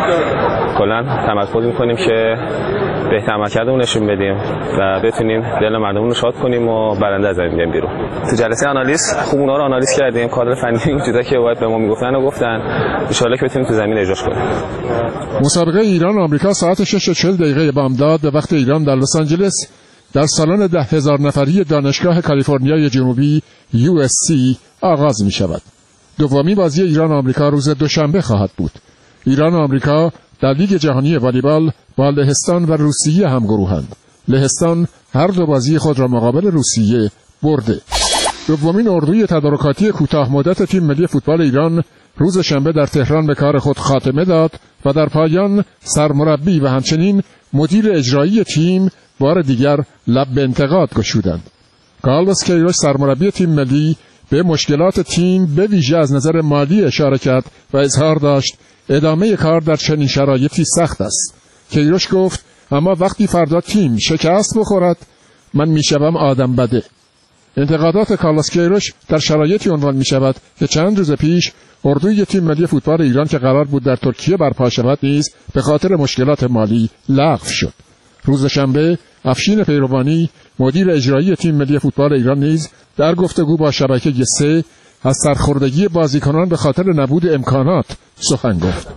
کلا تمرکز می‌کنیم که بهتر عملکردمون نشون بدیم و بتونیم دل مردمون رو شاد کنیم و برنده از این بیایم بیرون. تو جلسه آنالیز خوب اونا رو آنالیز کردیم، کادر فنی وجودا که باید به ما میگفتن و گفتن، ان شاءالله که بتونیم تو زمین اجراش کنیم. مسابقه ایران و آمریکا ساعت شش و چهل دقیقه بامداد به وقت ایران در لس آنجلس در سالن ده هزار نفری دانشگاه کالیفرنیای جنوبی یو اس سی آغاز می شود. دومی بازی ایران و آمریکا روز دوشنبه خواهد بود. ایران و آمریکا در لیگ جهانی والیبال با لهستان و روسیه هم گروهند. لهستان هر دو بازی خود را مقابل روسیه برده. دومین اردوی تدارکاتی کوتاه مدت تیم ملی فوتبال ایران روز شنبه در تهران به کار خود خاتمه داد و در پایان سرمربی و همچنین مدیر اجرایی تیم بار دیگر لب به انتقاد گشودند. کارلوس کیروش سرمربی تیم ملی به مشکلات تیم به ویژه از نظر مالی اشاره کرد و اظهار داشت ادامه کار در چنین شرایطی سخت است. کیروش گفت اما وقتی فردا تیم شکست بخورد من میشوم آدم بده. انتقادات کارلوس کیروش در شرایطی عنوان می شود که چند روز پیش اردوی تیم ملی فوتبال ایران که قرار بود در ترکیه برپا شود نیز به خاطر مشکلات مالی لغو شد. روز شنبه افشین پیروانی مدیر اجرایی تیم ملی فوتبال ایران نیز در گفتگو با شبکه سه از سرخوردگی بازیکنان به خاطر نبود امکانات سخن گفت.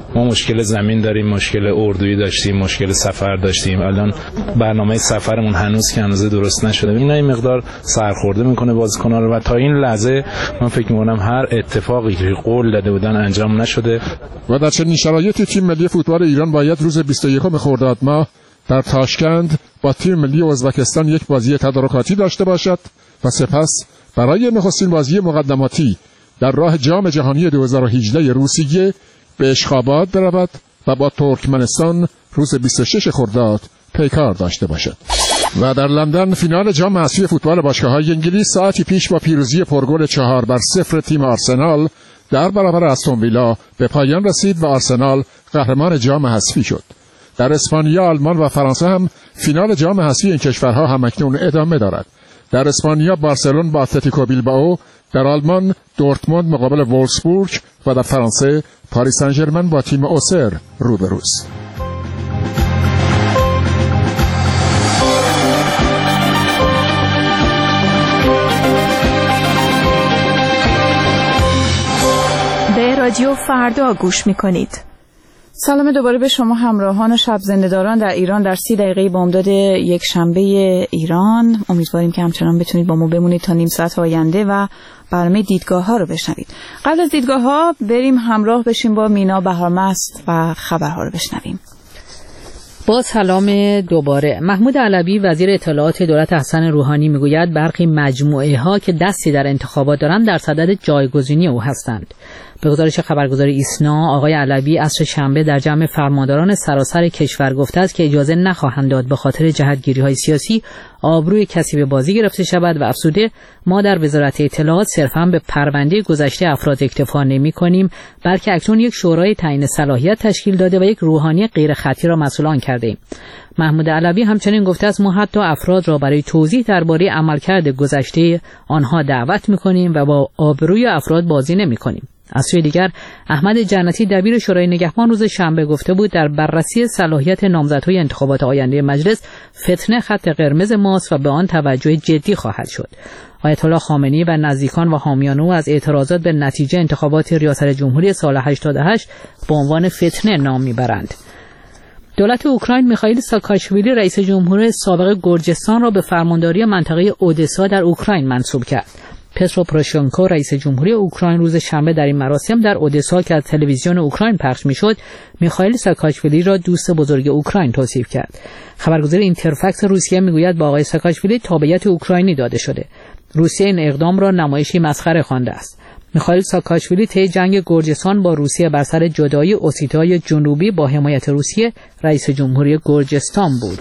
ما مشکل زمین داریم، مشکل اردویی داشتیم، مشکل سفر داشتیم. الان برنامه سفرمون هنوز که هنوز درست نشده. اینا این مقدار سرخورده میکنه بازیکن‌ها رو و تا این لحظه من فکر می‌کنم هر اتفاقی که قول داده بودن انجام نشده. و در چنین شرایطی تیم ملی فوتبال ایران باید روز بیست و یکم خرداد ماه در تاشکند با تیم ملی ازبکستان یک بازی تدارکاتی داشته باشد و سپس برای نخستین بازی مقدماتی در راه جام جهانی دو هزار و هجده روسیه به اشخاباد برود و با ترکمنستان روز بیست و شش خرداد پیکار داشته باشد. و در لندن فینال جام حذفی فوتبال باشگاه‌های انگلیس ساعتی پیش با پیروزی پرگل چهار بر صفر تیم آرسنال در برابر استون ویلا به پایان رسید و آرسنال قهرمان جام حذفی شد. در اسپانیا، آلمان و فرانسه هم فینال جام حذفی این کشورها همکنون ادامه دارد. در اسپانیا بارسلون با اتلتیکو بیلبائو، در آلمان دورتموند مقابل وولفسبورگ و در فرانسه پاریس سن ژرمن با تیم اوسر روبروست. به رادیو فردا گوش می‌کنید. سلام دوباره به شما همراهان شب زنده‌داران در ایران در سی دقیقه بامداد یک شنبه ایران. امیدواریم که همچنان بتونید با ما بمونید تا نیم ساعت آینده و برنامه دیدگاه ها رو بشنوید. قبل از دیدگاه ها بریم همراه بشیم با مینا بهارمست و خبرها رو بشنویم. با سلام دوباره. محمود علوی وزیر اطلاعات دولت حسن روحانی میگوید برخی مجموعه ها که دستی در انتخابات دارند در صدد جایگزینی او هستند. به گزارش خبرگزاری ایسنا، آقای علوی عصر شنبه در جمع فرمانداران سراسر کشور گفته است که اجازه نخواهند داد به خاطر جهتگیری‌های سیاسی آبروی کسی به بازی گرفته شود و افزوده ما در وزارت اطلاعات صرفاً به پرونده گذشته افراد اکتفا نمی‌کنیم، بلکه اکنون یک شورای تعیین صلاحیت تشکیل داده و یک روحانی غیر خطی را مسئول آن کرده‌ایم. محمود علوی همچنین گفته است ما حتی افراد را برای توضیح درباره عملکرد گذشته آنها دعوت می‌کنیم و با آبروی افراد بازی نمی‌کنیم. از سوی دیگر احمد جنتی دبیر شورای نگهبان روز شنبه گفته بود در بررسی صلاحیت نامزدهای انتخابات آینده مجلس فتنه خط قرمز ماست و به آن توجه جدی خواهد شد. آیت الله خامنه‌ای و نزدیکان و حامیان او از اعتراضات به نتیجه انتخابات ریاست جمهوری سال هشتاد و هشت به عنوان فتنه نام میبرند. دولت اوکراین میخائیل ساکاشویلی رئیس جمهور سابق گرجستان را به فرمانداری منطقه اودسا در اوکراین منصوب کرد. پترو پروشنکو رئیس جمهوری اوکراین روز شنبه در این مراسم در اودسا که از تلویزیون اوکراین پخش میشد، میخائیل ساکاشویلی را دوست بزرگ اوکراین توصیف کرد. خبرگزاری اینترفکس روسیه میگوید با آقای ساکاشویلی تابعیت اوکراینی داده شده. روسیه این اقدام را نمایشی مسخره خوانده است. میخائیل ساکاشویلی طی جنگ گرجستان با روسیه بر سر جدایی اوسیتای جنوبی با حمایت روسیه رئیس جمهوری گرجستان بود.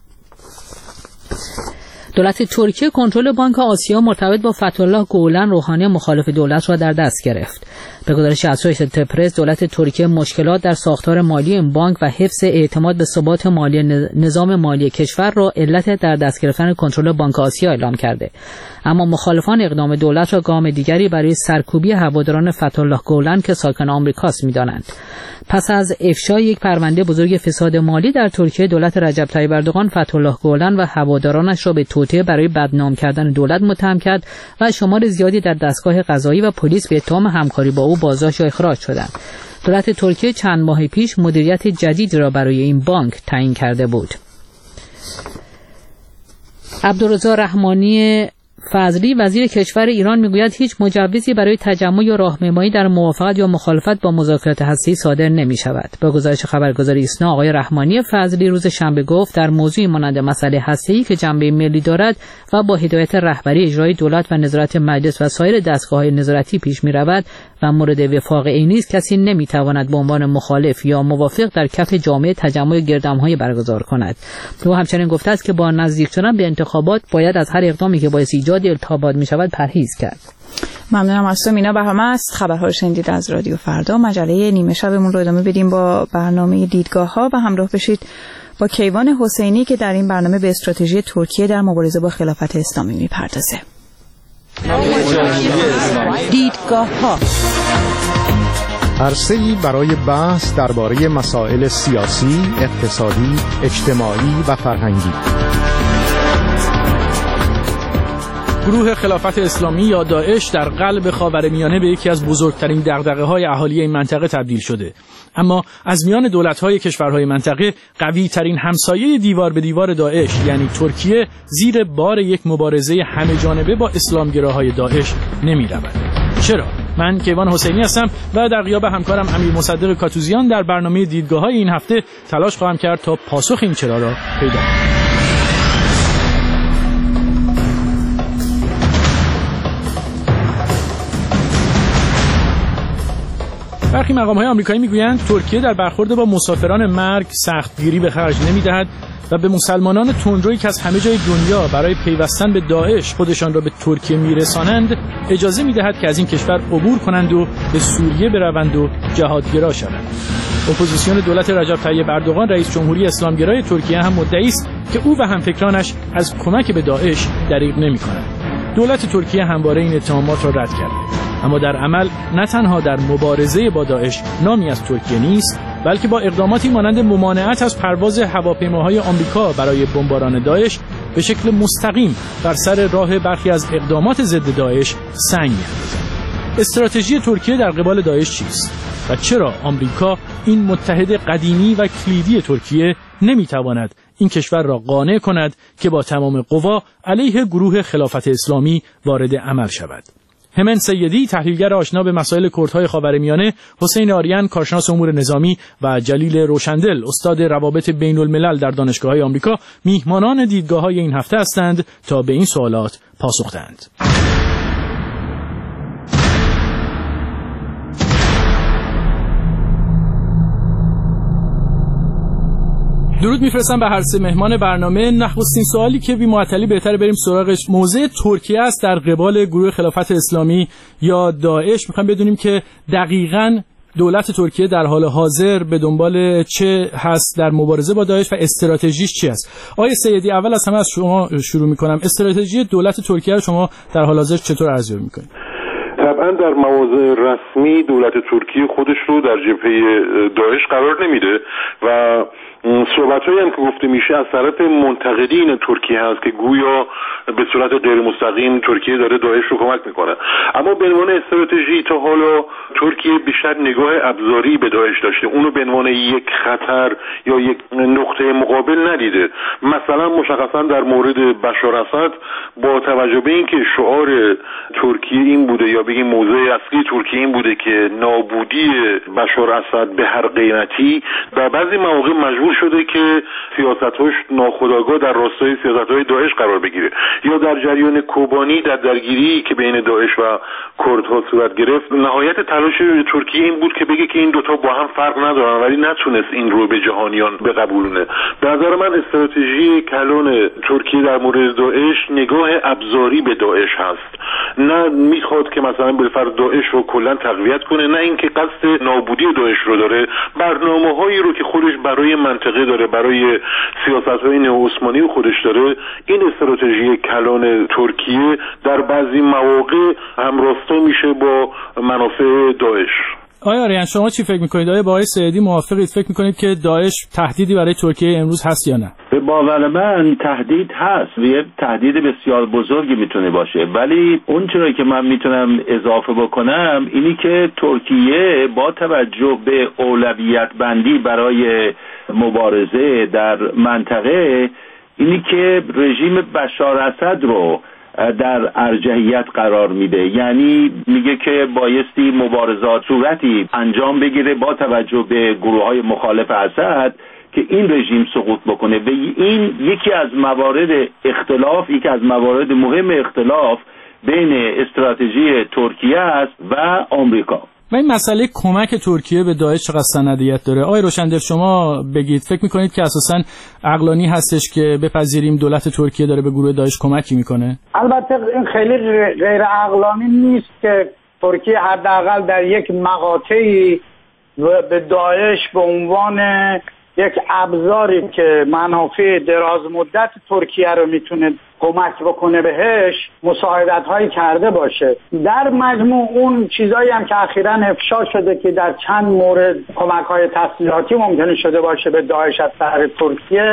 دولت ترکیه کنترل بانک آسیا مرتبط با فتح‌الله گولن روحانی مخالف دولت را در دست گرفت. به گزارش اسوشییتد پرس دولت ترکیه مشکلات در ساختار مالی این بانک و حفظ اعتماد به ثبات مالی نظام مالی کشور را علت در دست گرفتن کنترل بانک آسیا اعلام کرده. اما مخالفان اقدام دولت را گام دیگری برای سرکوبی هواداران فتح‌الله گولن که ساکن آمریکاست می‌دانند. پس از افشای یک پرونده بزرگ فساد مالی در ترکیه، دولت رجب طیب اردوغان فتح‌الله گولن و هوادارانش را به توطئه برای بدنام کردن دولت متهم کرد و شمار زیادی در دستگاه قضایی و پلیس به اتهام همکاری با او بازداشت و اخراج شدند. دولت ترکیه چند ماه پیش مدیریت جدید را برای این بانک تعیین کرده بود. عبدالرضا رحمانی فضلی وزیر کشور ایران میگوید هیچ مجوزی برای تجمع یا راهپیمایی در موافقت یا مخالفت با مذاکرات هسته‌ای صادر نمی شود. با گزارش خبرگزاری ایسنا، آقای رحمانی فضلی روز شنبه گفت در موضوع مانند مسئله هسته‌ای که جنبه ملی دارد و با هدایت رهبری اجرایی دولت و نظارت مجلس و سایر دستگاه‌های نظارتی پیش می رود و مورد وفاق عینی است، کسی نمی تواند به عنوان مخالف یا موافق در کف جامعه تجمع گردهمایی برگزار کند. او همچنین گفته است که با نزدیک شدن به انتخابات باید از هر اقدامی که باعث ایجاد التهابات می شود پرهیز کرد. ممنونم از تو مینا بهارمست. خبرها رو شنیدید از رادیو فردا. مجله نیمه شبمون رو ادامه بدیم با برنامه دیدگاه ها و همراه بشید با کیوان حسینی که در این برنامه به استراتژی ترکیه در مبارزه با خلافت اسلامی میپردازه. دیدگاه ها عرصه‌ای برای بحث درباره مسائل سیاسی، اقتصادی، اجتماعی و فرهنگی. گروه خلافت اسلامی یا داعش در قلب خاورمیانه به یکی از بزرگترین دغدغه‌های اهالی این منطقه تبدیل شده. اما از میان دولت‌های کشورهای منطقه قوی‌ترین همسایه دیوار به دیوار داعش یعنی ترکیه زیر بار یک مبارزه همه‌جانبه با اسلامگراهای داعش نمی‌رود. چرا؟ من کیوان حسینی هستم و در غیاب همکارم امیر مصدق کاتوزیان در برنامه دیدگاه‌های این هفته تلاش خواهم کرد تا پاسخ این چرا را پیدا کنم. برخی مقام‌های آمریکایی میگویند ترکیه در برخورد با مسافران مرگ سختگیری به خرج نمی‌دهد و به مسلمانان تندرویی که از همه جای دنیا برای پیوستن به داعش خودشان را به ترکیه میرسانند اجازه می‌دهد که از این کشور عبور کنند و به سوریه بروند و جهادگرا شوند. اپوزیسیون دولت رجب طیب اردوغان رئیس جمهوری اسلامگرای ترکیه هم مدعی است که او و همفکرانش از کمک به داعش دریغ نمی‌کنند. دولت ترکیه همواره این اتهامات را رد کرده، اما در عمل نه تنها در مبارزه با داعش نامی از ترکیه نیست، بلکه با اقداماتی مانند ممانعت از پرواز هواپیماهای آمریکا برای بمباران داعش به شکل مستقیم بر سر راه برخی از اقدامات ضد داعش سنگ می‌اندازد. استراتژی ترکیه در قبال داعش چیست و چرا آمریکا این متحد قدیمی و کلیدی ترکیه نمی‌تواند این کشور را قانع کند که با تمام قوا علیه گروه خلافت اسلامی وارد عمل شود؟ همن سیدی تحلیلگر آشنا به مسائل کردهای خاورمیانه، حسین آریان کارشناس امور نظامی و جلیل روشندل استاد روابط بین الملل در دانشگاه‌های آمریکا میهمانان دیدگاه‌های این هفته هستند تا به این سوالات پاسخ دهند. درود میفرستم به هر سه مهمان برنامه. نخستین سوالی که بی معطلی بهتره بریم سراغش موضع ترکیه است در قبال گروه خلافت اسلامی یا داعش. میخوایم بدونیم که دقیقاً دولت ترکیه در حال حاضر به دنبال چه هست در مبارزه با داعش و استراتژیش چی است. آقای سیدی، اول از همه از شما شروع میکنم. استراتژی دولت ترکیه رو شما در حال حاضر چطور ارزیابی میکنید؟ طبعا در مواضع رسمی دولت ترکیه خودش رو در جبهه داعش قرار نمیده و صحبت‌هایی هم که گفته میشه از طرف منتقدین ترکیه هست که گویا به صورت غیر مستقیم ترکیه داره داعش رو کمک میکنه. اما به عنوان استراتژی تا حالا ترکیه بیشتر نگاه ابزاری به داعش داشته، اونو به عنوان یک خطر یا یک نقطه مقابل ندیده. مثلا مشخصا در مورد بشار اسد با توجه به اینکه شعار ترکیه این بوده یا بگیم موضع اصلی ترکیه این بوده که نابودی بشار اسد به هر قیمتی، در بعضی مواقع مجبور شده که سیاست‌هاش ناخودآگاه در راستای سیاست‌های داعش قرار بگیره. یا در جریان کوبانی در درگیری که بین داعش و کردها صورت گرفت، نهایت تلاش ترکیه این بود که بگه که این دوتا با هم فرق ندارن، ولی نتونست این رو به جهانیان بقبولونه. به نظر من استراتژی کلان ترکیه در مورد داعش نگاه ابزاری به داعش هست، نه میخواد که مثلا بالفرض داعش رو کلا تقویت کنه، نه اینکه قصد نابودی داعش رو داره. برنامه‌هایی رو که خودش برای منطقه داره، برای سیاست‌های نئوعثمانی خودش داره. این استراتژی کلان ترکیه در بعضی مواقع همراستا میشه با منافع داعش. آیا آریان شما چی فکر میکنید؟ آیا با آقای سیدی موافقید؟ فکر میکنید که داعش تهدیدی برای ترکیه امروز هست یا نه؟ به باور من تهدید هست و یه تهدید بسیار بزرگی میتونه باشه، ولی اون چیزی که من میتونم اضافه بکنم اینی که ترکیه با توجه به اولویت بندی برای مبارزه در منطقه اینی که رژیم بشار اسد رو در ارجحیت قرار میده، یعنی میگه که بایستی مبارزات صورتی انجام بگیره با توجه به گروه‌های مخالف اسد که این رژیم سقوط بکنه و این یکی از موارد اختلاف، یکی از موارد مهم اختلاف بین استراتژی ترکیه است و آمریکا. و این مسئله کمک ترکیه به داعش چقدر سندیت داره؟ آقای روشندل شما بگید، فکر میکنید که اساساً عقلانی هستش که بپذیریم دولت ترکیه داره به گروه داعش کمکی میکنه؟ البته این خیلی غیر عقلانی نیست که ترکیه حداقل در یک مقاطعی به داعش به عنوان یک ابزاری که منافع دراز مدت ترکیه رو میتونه کمک بکنه بهش مساعدت هایی کرده باشه. در مجموع اون چیزایی هم که اخیراً افشا شده که در چند مورد کمک های تسلیحاتی ممکنه شده باشه به داعش از طرف ترکیه،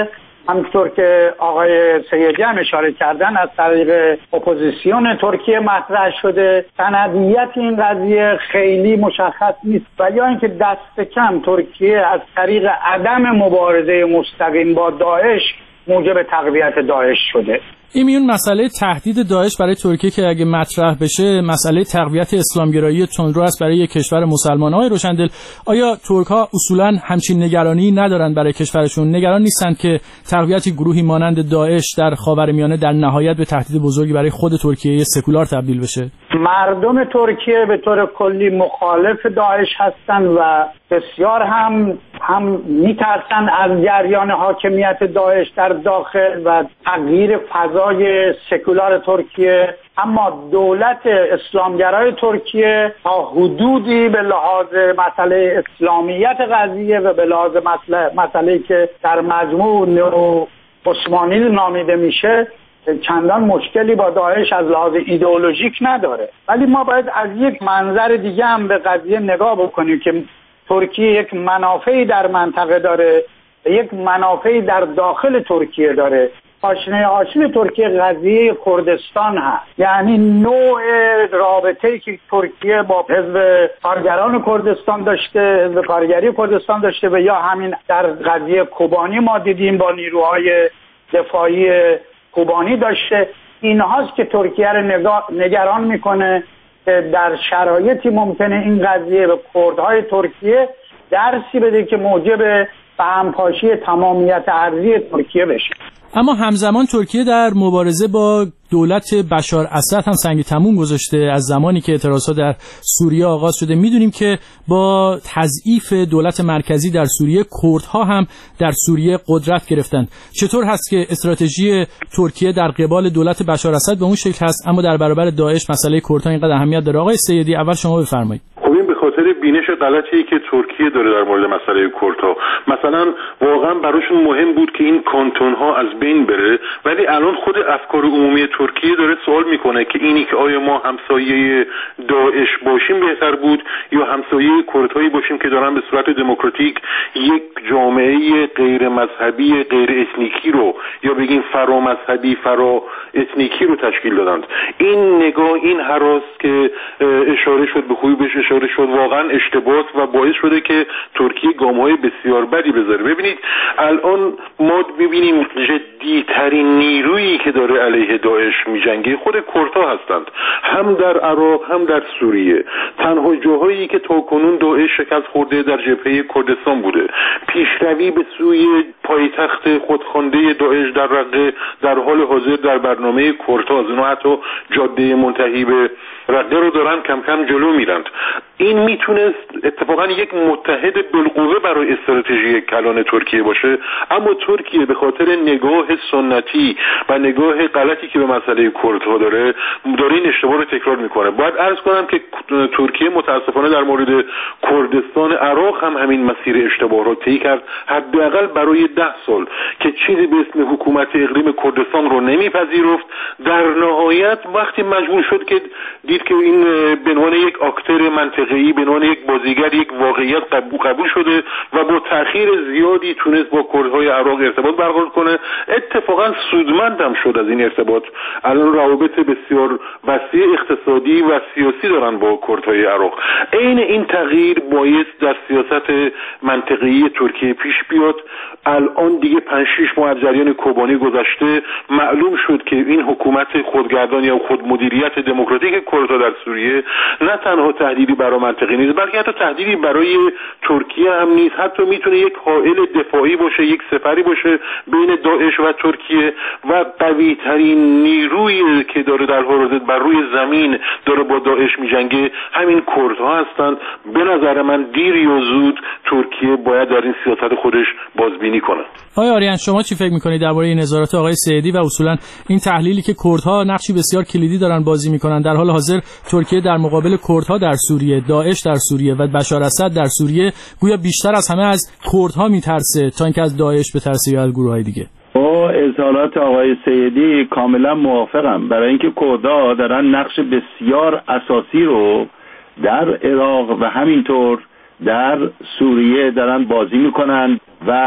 همونطور که آقای سیدی هم اشاره کردن از طریق اپوزیسیون ترکیه مطرح شده. سندیت این قضیه خیلی مشخص نیست و یا اینکه دست کم ترکیه از طریق عدم مبارزه مستقیم با داعش موجب تقویت داعش شده. این میون مسئله تهدید داعش برای ترکیه که اگه مطرح بشه مسئله تقویت اسلامگرایی تندرو است برای یک کشور مسلمان. های روشندل، آیا ترک ها اصولا همچین نگرانی ندارند برای کشورشون؟ نگران نیستند که تقویت گروهی مانند داعش در خاورمیانه در نهایت به تهدید بزرگی برای خود ترکیه سکولار تبدیل بشه؟ مردم ترکیه به طور کلی مخالف داعش هستند و بسیار هم هم میترسن از جریان حاکمیت داعش در داخل و تغییر فضای سکولار ترکیه. اما دولت اسلامگرای ترکیه تا حدودی به لحاظ مسئله اسلامیت قضیه و به لحاظ مسئله مسئله که در مجموع نو عثمانی نامیده میشه چندان مشکلی با داعش از لحاظ ایدئولوژیک نداره. ولی ما باید از یک منظر دیگه هم به قضیه نگاه بکنیم که ترکیه یک منافعی در منطقه داره و یک منافعی در داخل ترکیه داره. آشنای آشنای ترکیه قضیه کردستان هست، یعنی نوع رابطه‌ای که ترکیه با حزب کارگران کردستان داشته، حزب کارگری کردستان داشته و یا همین در قضیه کوبانی ما دیدیم با نیروهای دفاعی کوبانی داشته. این هاست که ترکیه رو نگران میکنه که در شرایطی ممکنه این قضیه به کردهای ترکیه درسی بده که موجب به همپاشی تمامیت ارضی ترکیه بشه. اما همزمان ترکیه در مبارزه با دولت بشار اسد هم سنگ تموم گذاشته. از زمانی که اعتراضات در سوریه آغاز شده میدونیم که با تضعیف دولت مرکزی در سوریه کردها هم در سوریه قدرت گرفتند. چطور هست که استراتژی ترکیه در قبال دولت بشار اسد به اون شکل هست اما در برابر داعش مسئله کردها اینقدر اهمیت داره؟ آقای سیدی اول شما بفرمایید. به خاطر بینش غلطی که ترکیه داره در مورد مسئله کردها. مثلا واقعا براشون مهم بود که این کانتون ها از بین بره، ولی الان خود افکار عمومی ترکیه داره سوال میکنه که اینی که آیا ما همسایه داعش باشیم بهتر بود یا همسایه کردهایی باشیم که دارن به صورت دموکراتیک یک جامعه غیر مذهبی غیر اتنیکی رو یا بگیم فرا مذهبی فرا اتنیکی رو تشکیل دادند. این نگاه، این هراس که اشاره شد به خوبی بهش اشاره شد واقعا اشتباه و باعث شده که ترکیه گام‌های بسیار بدی بذاره. ببینید الان ما ببینیم جدی‌ترین نیرویی که داره علیه داعش می‌جنگه خود کردها هستند، هم در عراق هم در سوریه. تنها جاهایی که تاکنون داعش شکست خورده در جبهه کردستان بوده. پیشروی به سوی پایتخت خودخوانده داعش در رقه در حال حاضر در برنامه کردها، از اونها حتی جاده منتهی به رقه رو دارن کم کم جلو میرند. این میتونست اتفاقا یک متحد بالقوه برای استراتژی کلان ترکیه باشه، اما ترکیه به خاطر نگاه سنتی و نگاه غلطی که به مسئله کردها داره داره این اشتباه رو تکرار میکنه. باید عرض کنم که ترکیه متاسفانه در مورد کردستان عراق هم همین مسیر اشتباه رو طی کرد، حداقل برای ده سال که چیزی به اسم حکومت اقلیم کردستان رو نمیپذیرفت. در نهایت وقتی مجبور شد که دید که این به عنوان یک اکتور منطقه‌ای، به عنوان یک بازیگر یک واقعیت قبول قبول شده و با تأخیر زیادی تونست با کردهای عراق ارتباط برقرار کنه. اتفاقا سودمندم شد از این ارتباط. الان روابط بسیار وسیع اقتصادی و سیاسی دارن با کردهای عراق. عین این تغییر باعث در سیاست منطقه‌ای ترکیه پیش بیاد. الان دیگه پنج شش ماه از جریان کوبانی گذشته، معلوم شد که این حکومت خودگردان یا خودمدیریت دموکراتیک کردها در سوریه نه تنها تهدیدی برای منطقه نیست بلکه حتی تهدیدی برای ترکیه هم نیست. حتی میتونه یک حائل دفاعی باشه، یک سپری باشه بین داعش و ترکیه و قوی ترین نیرویی که داره در حال حاضر بر روی زمین داره با داعش میجنگه همین کردها هستند. به نظر من دیر یا زود ترکیه باید در این سیاست خودش بازبینی کنه. آقای آریان شما چی فکر میکنید درباره نظارت آقای سعیدی و اصولا این تحلیلی که کردها نقشی بسیار کلیدی دارن بازی میکنن در حال حاضر ترکیه در مقابل کردها در سوریه، داعش در سوریه و بشار اسد در سوریه گویا بیشتر از همه از کردها میترسه تا اینکه از داعش بترسه یا از گروه‌های دیگه؟ با اظهارات آقای سیدی کاملا موافقم، برای اینکه کردها دارن نقش بسیار اساسی رو در عراق و همینطور در سوریه دارن بازی میکنن و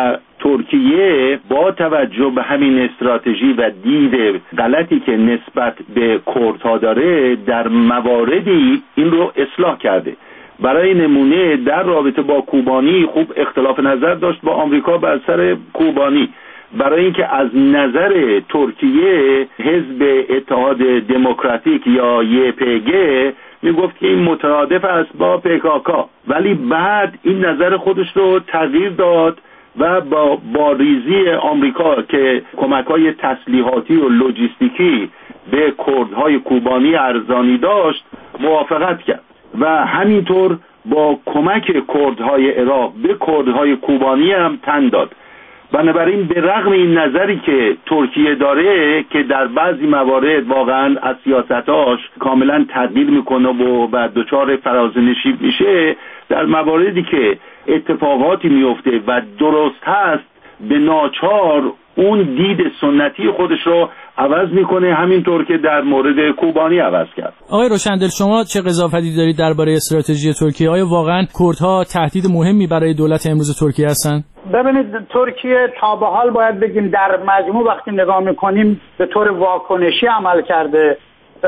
ترکیه با توجه به همین استراتژی و دید غلطی که نسبت به کردها داره در مواردی این رو اصلاح کرده. برای نمونه در رابطه با کوبانی خوب اختلاف نظر داشت با آمریکا بر سر کوبانی، برای اینکه از نظر ترکیه حزب اتحاد دموکراتیک یا یه پی گه میگفت که این مترادف است با پی کا کا، ولی بعد این نظر خودش رو تغییر داد و با با ریزی آمریکا که کمک‌های تسلیحاتی و لوجستیکی به کردهای کوبانی ارزانی داشت موافقت کرد و همینطور با کمک کردهای عراق به کردهای کوبانی هم تن داد. بنابراین به رغم این نظری که ترکیه داره که در بعضی موارد واقعا از سیاستاش کاملا تغییر میکنه و بعد دچار فرازنشیب میشه، در مواردی که اتفاقاتی میفته و درست هست به ناچار اون دید سنتی خودش رو عوض میکنه، همینطور که در مورد کوبانی عوض کرد. آقای روشندل شما چه قضاوتی دارید درباره استراتژی ترکیه؟ آیا واقعا کردها تهدید مهمی برای دولت امروز ترکیه هستند؟ ببینید ترکیه تا به حال باید بگیم در مجموع وقتی نگاه میکنیم به طور واکنشی عمل کرده،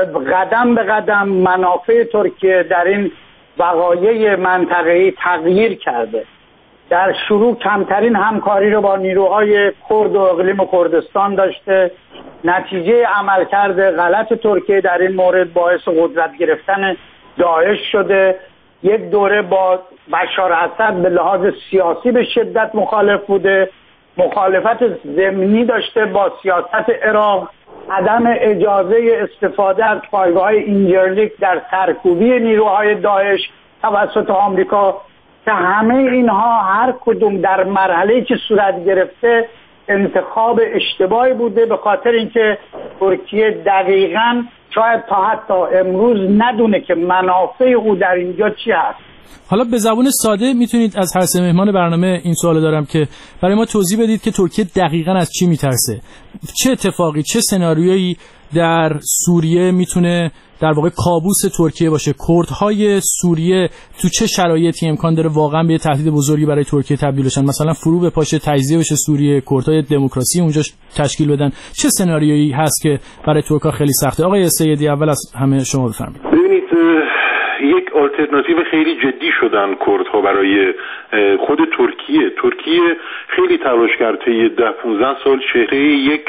قدم به قدم منافع ترکیه در این وقایع منطقه‌ای تغییر کرده. در شروع کمترین همکاری رو با نیروهای کرد و اقلیم کردستان داشته، نتیجه عملکرد غلط ترکیه در این مورد باعث قدرت گرفتن داعش شده. یک دوره با بشار اسد به لحاظ سیاسی به شدت مخالف بوده، مخالفت ضمنی داشته با سیاست عراق، عدم اجازه استفاده از پایگاه اینجرلیک در سرکوبی نیروهای داعش توسط آمریکا، که همه اینها هر کدوم در مرحله‌ای که صورت گرفته انتخاب اشتباهی بوده، به خاطر اینکه ترکیه دقیقاً شاید تا حتی امروز ندونه که منافع او در اینجا چی هست. حالا به زبان ساده میتونید از هر سه مهمان برنامه این سوالو دارم که برای ما توضیح بدید که ترکیه دقیقاً از چی میترسه؟ چه اتفاقی، چه سناریویی در سوریه میتونه در واقع کابوس ترکیه باشه؟ کردهای سوریه تو چه شرایطی امکان داره واقعا به تهدید بزرگی برای ترکیه تبدیل بشن؟ مثلا فرو به پاشه، تجزیه بشه سوریه، کردهای دموکراسی اونجا تشکیل بدن. چه سناریویی هست که برای ترکا خیلی سخته؟ آقای سیدی اول از همه شما بفرمایید. ببینید یک آلترناتیو خیلی جدی شدن کردها برای خود ترکیه. ترکیه خیلی تلاش کرد طی ده پانزده سال چهره یک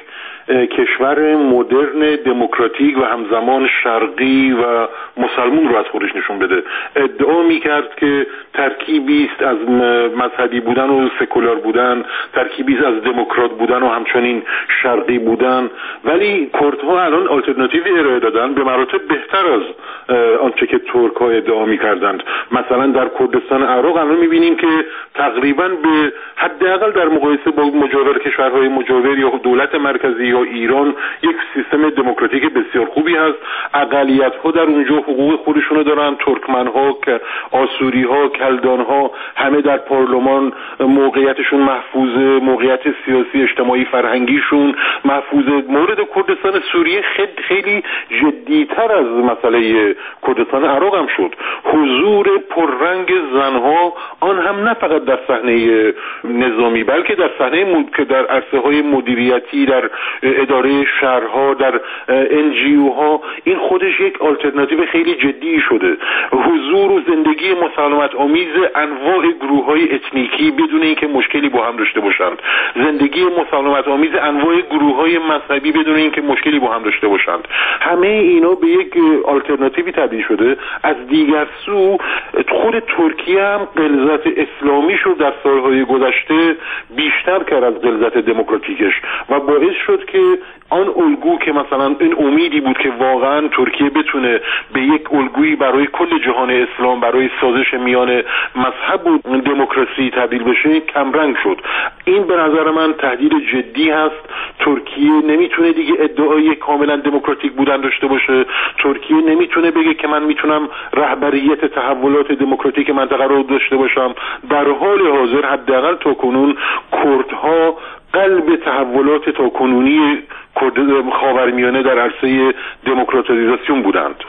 کشور مدرن دموکراتیک و همزمان شرقی و مسلمون رو از خودش نشون بده. ادعا میکرد که ترکیبی است از مذهبی بودن و سکولار بودن، ترکیبی است از دموکرات بودن و همچنین شرقی بودن، ولی کردها الان آلترناتیوی ارائه دادن به مراتب بهتر از آنچه که ترک‌ها ادعا میکردند. مثلا در کردستان عراق الان میبینیم که تقریبا به حداقل در مقایسه با مجاور کشورهای مجاور یا دولت مرکزی یا ایران یک سیستم دموکراتیک بسیار خوبی هست. اقلیت‌ها در اونجا حقوق خودشونو دارن، ترکمن‌ها، آسوری‌ها، کلدان‌ها همه در پارلمان موقعیتشون محفوظه، موقعیت سیاسی اجتماعی فرهنگیشون محفوظه. مورد کردستان سوریه خیلی خیلی جدی‌تر از مسئله کردستان عراق هم شد. حضور پررنگ زنها، آن هم نه فقط در صحنه نظامی بلکه در صحنه مد... که در عرصه‌های مدیریتی، در اداره شهرها، در ان جی او ها، این خودش یک آلترناتیو خیلی جدی شده. حضور و زندگی مسالمت آمیز انواع گروه‌های اتنیکی بدون اینکه مشکلی با هم داشته باشند، زندگی مسالمت آمیز انواع گروه‌های مذهبی بدون اینکه مشکلی با هم داشته باشند، همه اینا به یک آلترناتیوی تبدیل شده. از دیگر سو خود ترکیه هم غلظت اسلامیش رو در سالهای گذشته بیشتر کرد از غلظت دموکراتیکش و باعث شد که آن الگو که مثلا این امیدی بود که واقعا ترکیه بتونه به یک الگویی برای کل جهان اسلام، برای سازش میان مذهب و دموکراسی تبدیل بشه، کمرنگ شد. این به نظر من تهدید جدی هست. ترکیه نمیتونه دیگه ادعای کاملا دموکراتیک بودن داشته باشه. ترکیه نمیتونه بگه که من میتونم رهبریت تحولات دموکراتیک منطقه رو داشته باشم. در حال حاضر حداقل تا کنون کردها قلب تحولات تاکنونی خاورمیانه در عرصه دموکراتیزاسیون بودند.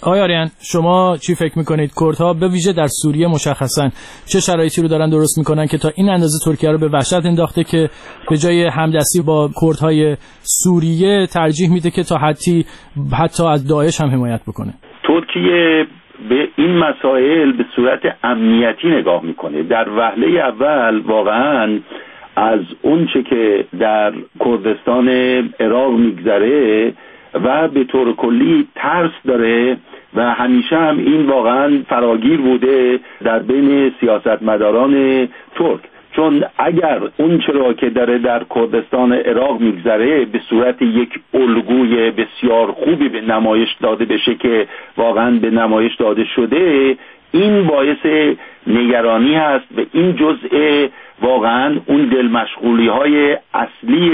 آقای آریان شما چی فکر میکنید کردها به ویژه در سوریه مشخصا چه شرایطی رو دارن درست میکنن که تا این اندازه ترکیه رو به وحشت انداخته که به جای همدستی با کردهای سوریه ترجیح میده که تا حدی حتی از داعش هم حمایت بکنه؟ ترکیه به این مسائل به صورت امنیتی نگاه میکنه. در وهله اول واقعا از اون چه که در کردستان عراق میگذره و به طور کلی ترس داره و همیشه هم این واقعا فراگیر بوده در بین سیاستمداران ترک، چون اگر اون چرا که داره در کردستان عراق میگذره به صورت یک الگوی بسیار خوبی به نمایش داده بشه که واقعا به نمایش داده شده، این باعث نگرانی هست و این جزء واقعا اون دل مشغولی های اصلی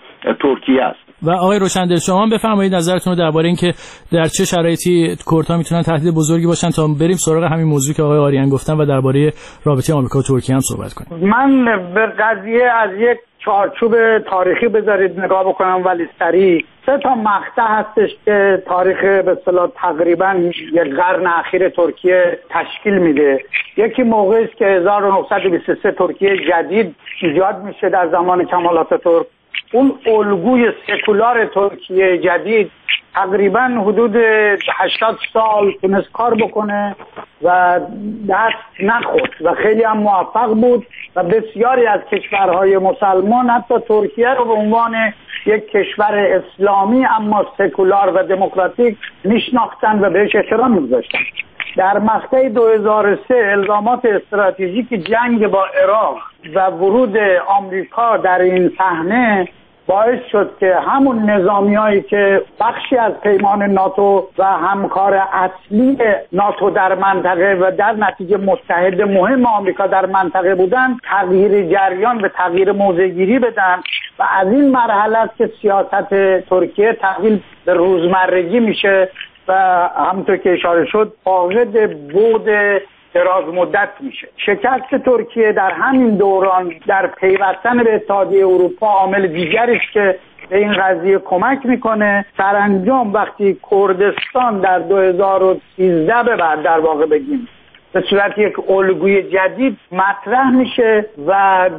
ترکیه است. و آقای روشندل شما بفرمایید نظرتون رو درباره این که در چه شرایطی کردها میتونن تهدید بزرگی باشن تا بریم سراغ همین موضوعی که آقای آریان گفتن و درباره رابطه آمریکا و ترکیه هم صحبت کنیم. من به قضیه از یک چارچوب تاریخی بذارید نگاه بکنم ولی سریع. سه تا مقطع هستش که تاریخ به اصطلاح تقریبا یک قرن اخیر ترکیه تشکیل میده. یکی موقعی است که هزار و نهصد و بیست و سه ترکیه جدید ایجاد میشه در زمان کمال آتاتورک. اون الگوی سکولار ترکیه جدید تقریبا حدود هشتاد سال تونست کار بکنه و دست نخورد و خیلی هم موفق بود و بسیاری از کشورهای مسلمان حتی ترکیه رو به عنوان یک کشور اسلامی اما سکولار و دموکراتیک میشناختن و بهش احترام میگذاشتن. در مقطع دو هزار و سه الزامات استراتژیک جنگ با عراق و ورود آمریکا در این صحنه باعث شد که همون نظامیایی که بخشی از پیمان ناتو و همکار اصلی ناتو در منطقه و در نتیجه متحد مهم آمریکا در منطقه بودن تغییر جریان و تغییر موضع‌گیری بدن و از این مرحله است که سیاست ترکیه تحویل به روزمرگی میشه و همونطور که اشاره شد فاقد بود دراز مدت میشه. شکست ترکیه در همین دوران در پیوستن به اتحادیه اروپا عامل دیگری است که به این قضیه کمک میکنه. سرانجام وقتی کردستان در دو هزار و سیزده به بعد در واقع بگیم به صورت یک الگوی جدید مطرح میشه و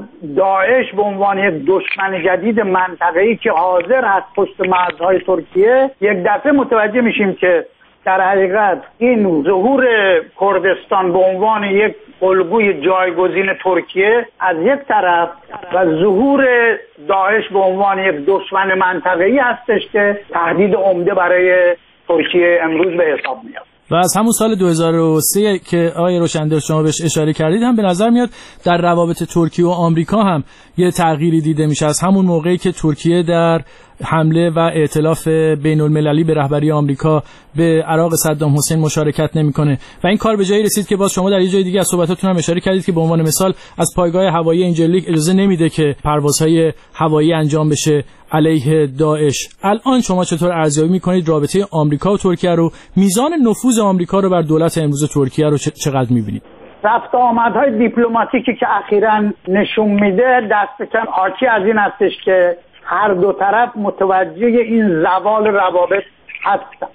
داعش به عنوان یک دشمن جدید منطقه‌ای که حاضر هست پشت مرزهای ترکیه، یک دفعه متوجه میشیم که در حقیقت این ظهور کردستان به عنوان یک الگوی جایگزین ترکیه از یک طرف و ظهور داعش به عنوان یک دشمن منطقه‌ای هستش که تهدید عمده برای ترکیه امروز به حساب میاد. و از همون سال دو هزار و سه که آقای روشندل شما بهش اشاره کردید هم به نظر میاد در روابط ترکیه و آمریکا هم یه تغییری دیده میشه. از همون موقعی که ترکیه در حمله و ائتلاف بین المللی به رهبری آمریکا به عراق صدام حسین مشارکت نمیکنه و این کار به جایی رسید که باز شما در یه جای دیگه از صحبتاتون هم اشاره کردید که به عنوان مثال از پایگاه هوایی اینجلیک اجازه نمیده که پروازهای هوایی انجام بشه علیه داعش. الان شما چطور ارزیابی میکنید رابطه آمریکا و ترکیه رو، میزان نفوذ آمریکا رو بر دولت امروز ترکیه رو چقدر میبینید؟ رفت آمدهای دیپلماتیکی که اخیراً نشون میده دست کم حاکی از این هستش که هر دو طرف متوجه این زوال روابط هستند.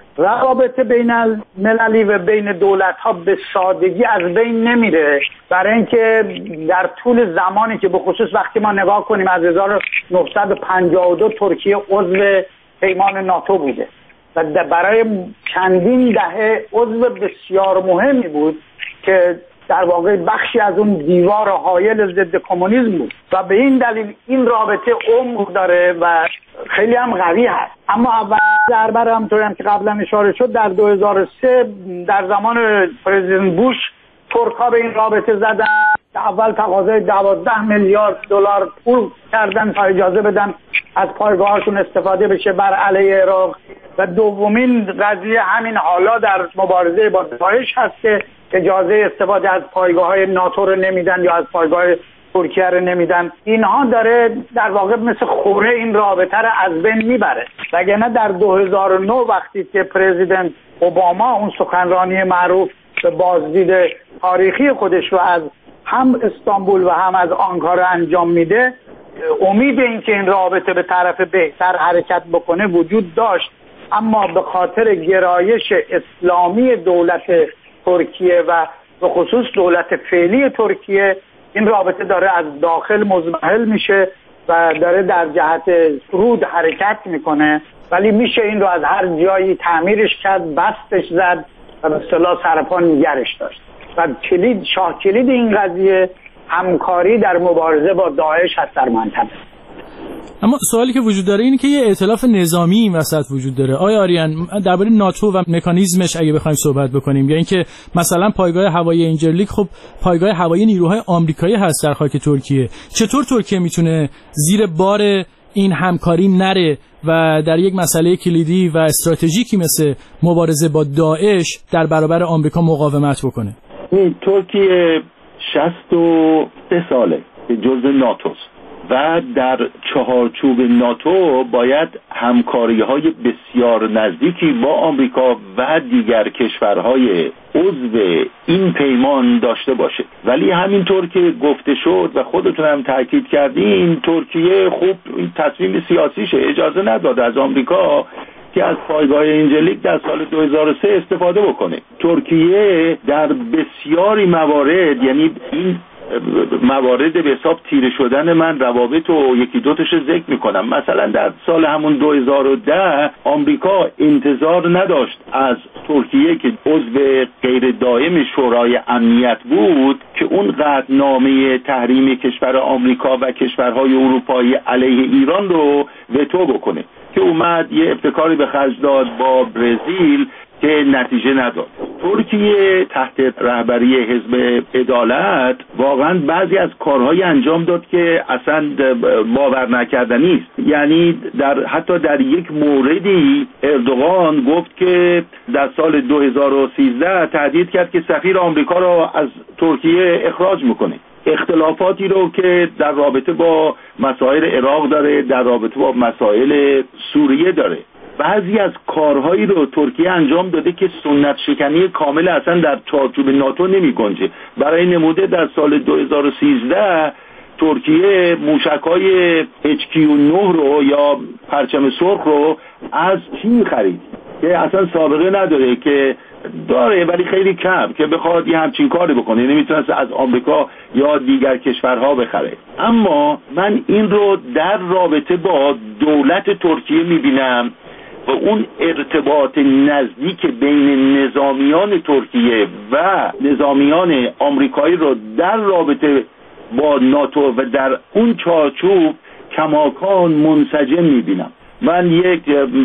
روابط بین المللی و بین دولت ها به سادگی از بین نمیره، برای اینکه در طول زمانی که به خصوص وقتی ما نگاه کنیم از هزار و نهصد و پنجاه و دو ترکیه عضو پیمان ناتو بوده و برای چندین دهه عضو بسیار مهمی بود که در واقع بخشی از اون دیوار حائل ضد کمونیسم بود و به این دلیل این رابطه عمق داره و خیلی هم قوی هست. اما اول ضربه همونطوری هم که قبلا اشاره شد در دو هزار و سه در زمان پرزیدنت بوش ترک‌ها به این رابطه زدن. اول تقاضای دوازده میلیارد دلار پول کردن تا اجازه بدن از پایگاهاشون استفاده بشه بر علیه عراق و دومین قضیه همین حالا در مبارزه با داعش هست که اجازه استفاده از پایگاه‌های ناتو رو نمیدن یا از پایگاه ترکیه رو نمیدن. اینها داره در واقع مثل خوره این رابطه رو از بین میبره. وگرنه در دو هزار و نه وقتی که پرزیدنت اوباما اون سخنرانی معروف به بازدید تاریخی خودش رو از هم استانبول و هم از آنکارا انجام میده، امید این که این رابطه به طرف بهتر حرکت بکنه وجود داشت اما به خاطر گرایش اسلامی دولت ترکیه و به خصوص دولت فعلی ترکیه این رابطه داره از داخل مضمحل میشه و داره در جهت فرود حرکت میکنه، ولی میشه این رو از هر جایی تعمیرش کرد، بستش زد و به اصطلاح سرپا نگرش داشت. و کلید شاه کلید این قضیه همکاری در مبارزه با داعش هست در منطقه. اما سوالی که وجود داره اینه که یه ائتلاف نظامی این وسط وجود داره. آیا آریان درباره ناتو و مکانیزمش اگه بخوایم صحبت بکنیم، یا اینکه مثلا پایگاه هوایی اینجرلیک خب پایگاه هوایی نیروهای آمریکایی هست در خاک ترکیه، چطور ترکیه میتونه زیر بار این همکاری نره و در یک مسئله کلیدی و استراتژیکی مثل مبارزه با داعش در برابر آمریکا مقاومت بکنه؟ ترکیه شصت و سه ساله که جزء ناتوست و در چهارچوب ناتو باید همکاری‌های بسیار نزدیکی با آمریکا و دیگر کشورهای عضو این پیمان داشته باشه. ولی همینطور که گفته شد و خودتون هم تاکید کردین، ترکیه خوب تصمیم سیاسیشه، اجازه نداده از آمریکا که از پایگاه اینجرلیک در سال دو هزار و سه استفاده بکنه. ترکیه در بسیاری موارد، یعنی این موارد به حساب تیره شدن من روابط و یکی دو تاشو ذکر میکنم، مثلا در سال همون دو هزار و ده آمریکا انتظار نداشت از ترکیه که عضو غیر دائم شورای امنیت بود که اون قطعنامه تحریم کشور آمریکا و کشورهای اروپایی علیه ایران رو وتو بکنه، که اومد یه ابتکاری به خرج داد با برزیل که نتیجه نداد. ترکیه تحت رهبری حزب عدالت واقعا بعضی از کارهای انجام داد که اصلا باور نکردنی است. یعنی در حتی در یک موردی اردوغان گفت که در سال دو هزار و سیزده تهدید کرد که سفیر آمریکا را از ترکیه اخراج میکنه. اختلافاتی رو که در رابطه با مسائل عراق داره، در رابطه با مسائل سوریه داره. بعضی از کارهایی رو ترکیه انجام داده که سنت شکنی کامل اصلا در چارچوب ناتو نمی گنجه. برای نموده در سال دو هزار و سیزده ترکیه موشک‌های اچ کیو نه رو یا پرچم سرخ رو از چین خرید که اصلا سابقه نداره، که داره ولی خیلی کم، که بخواد یه همچین کاری بکنه، نمیتونست از آمریکا یا دیگر کشورها بخره. اما من این رو در رابطه با دولت ترکیه میبینم و اون ارتباط نزدیک بین نظامیان ترکیه و نظامیان آمریکایی رو در رابطه با ناتو و در اون چارچوب کماکان منسجم میبینم. من یک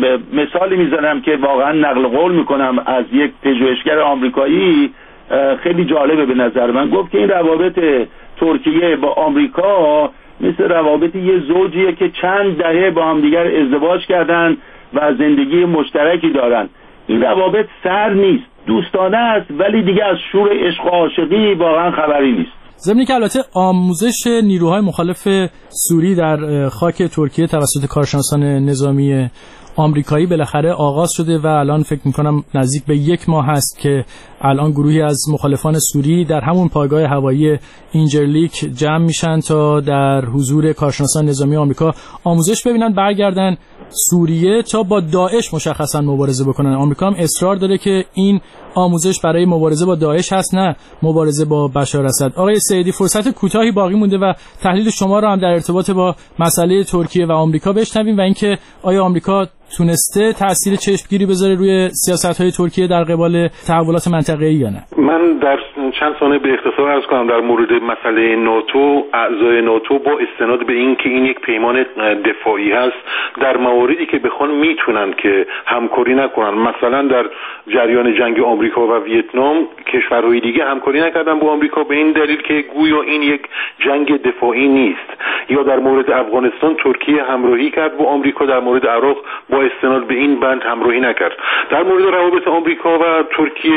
مثالی میزنم که واقعا نقل قول میکنم از یک پژوهشگر آمریکایی، خیلی جالبه به نظر من. گفت که این روابط ترکیه با آمریکا مثل روابط یه زوجیه که چند دهه با هم دیگر ازدواج کردن و زندگی مشترکی دارن. این روابط سر نیست، دوستانه است، ولی دیگه از شور عشق و عاشقی واقعا خبری نیست. ضمن که البته آموزش نیروهای مخالف سوری در خاک ترکیه توسط کارشناسان نظامی آمریکایی بالاخره آغاز شده و الان فکر میکنم نزدیک به یک ماه هست که الان گروهی از مخالفان سوری در همون پایگاه هوایی اینجرلیک جمع میشن تا در حضور کارشناسان نظامی آمریکا آموزش ببینن، برگردن سوریه تا با داعش مشخصا مبارزه بکنن. آمریکا هم اصرار داره که این آموزش برای مبارزه با داعش هست، نه مبارزه با بشار اسد. آقای سیدی، فرصت کوتاهی باقی مونده و تحلیل شما رو هم در ارتباط با مسئله ترکیه و آمریکا بشنویم و اینکه آیا آمریکا تونسته تأثیر چشمگیری بذاره روی سیاست‌های ترکیه در قبال تحولات منطقه‌ای یا نه؟ من در چند ثانیه به اختصار عرض کنم در مورد مسئله ناتو. اعضای ناتو با استناد به این که این یک پیمان دفاعی هست، در مواردی که بخوان میتونن که همکاری نکنن. مثلا در جریان جنگ آمریکا و ویتنام کشورهای دیگه همکاری نکردن با آمریکا به این دلیل که گویا این یک جنگ دفاعی نیست. یا در مورد افغانستان ترکیه همراهی کرد با آمریکا، در مورد عراق با استناد به این بند همراهی نکرد. در مورد روابط آمریکا و ترکیه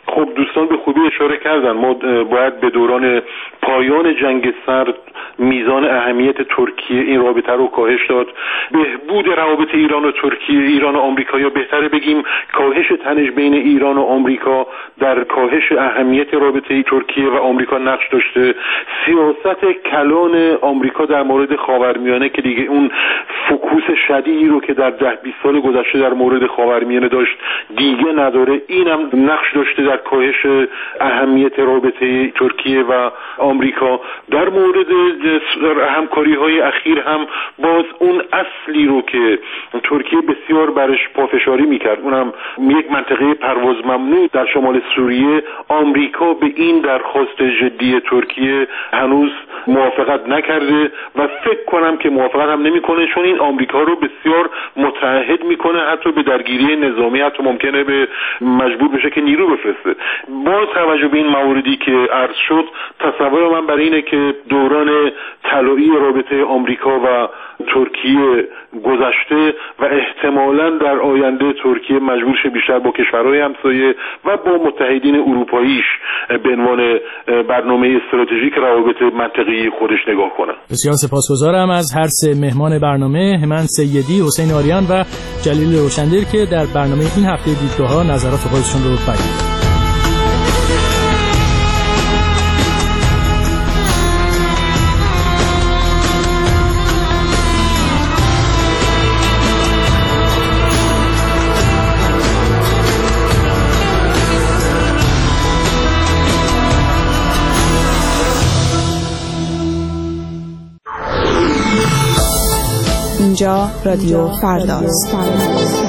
خب دوستان به خوبی اشاره کردن، ما باید به دوران پایان جنگ سرد میزان اهمیت ترکیه این رابطه رو کاهش داد. بهبود روابط ایران و ترکیه، ایران و آمریکا، یا بهتره بگیم کاهش تنش بین ایران و آمریکا در کاهش اهمیت رابطه ترکیه و آمریکا نقش داشته. سیاست کلان آمریکا در مورد خاورمیانه که دیگه اون فوکوس شدیدی رو که در ده بیست سال گذشته در مورد خاورمیانه داشت دیگه نداره، اینم نقش داشته در کاهش اهمیت رابطه ترکیه و آمریکا. در مورد همکاری‌های اخیر هم باز اون اصلی رو که ترکیه بسیار برش پافشاری میکرد، اونم یک منطقه پرواز ممنوع در شمال سوریه، آمریکا به این درخواست جدی ترکیه هنوز موافقت نکرده و فکر کنم که موافقت هم نمیکنه، چون این آمریکا رو بسیار متعهد میکنه حتی به درگیری نظامی، حتی ممکنه به مجبور بشه که نیرو بفرسته. با توجه به این مواردی که عرض شد، تصور من برای اینه که دوران طلایی رابطه آمریکا و ترکیه گذشته و احتمالاً در آینده ترکیه مجبور شه بیشتر با کشورهای همسایه و با متحدین اروپاییش به عنوان برنامه استراتژیک روابط منطقه‌ای خودش نگاه کنه. بسیار سپاسگزارم از هر سه مهمان برنامه، همان سیدی، حسین آریان و جلیل روشندیر که در برنامه این هفته دیدگاه‌ها نظرات خودشون رو بیان کردند. اینجا رادیو فرداست.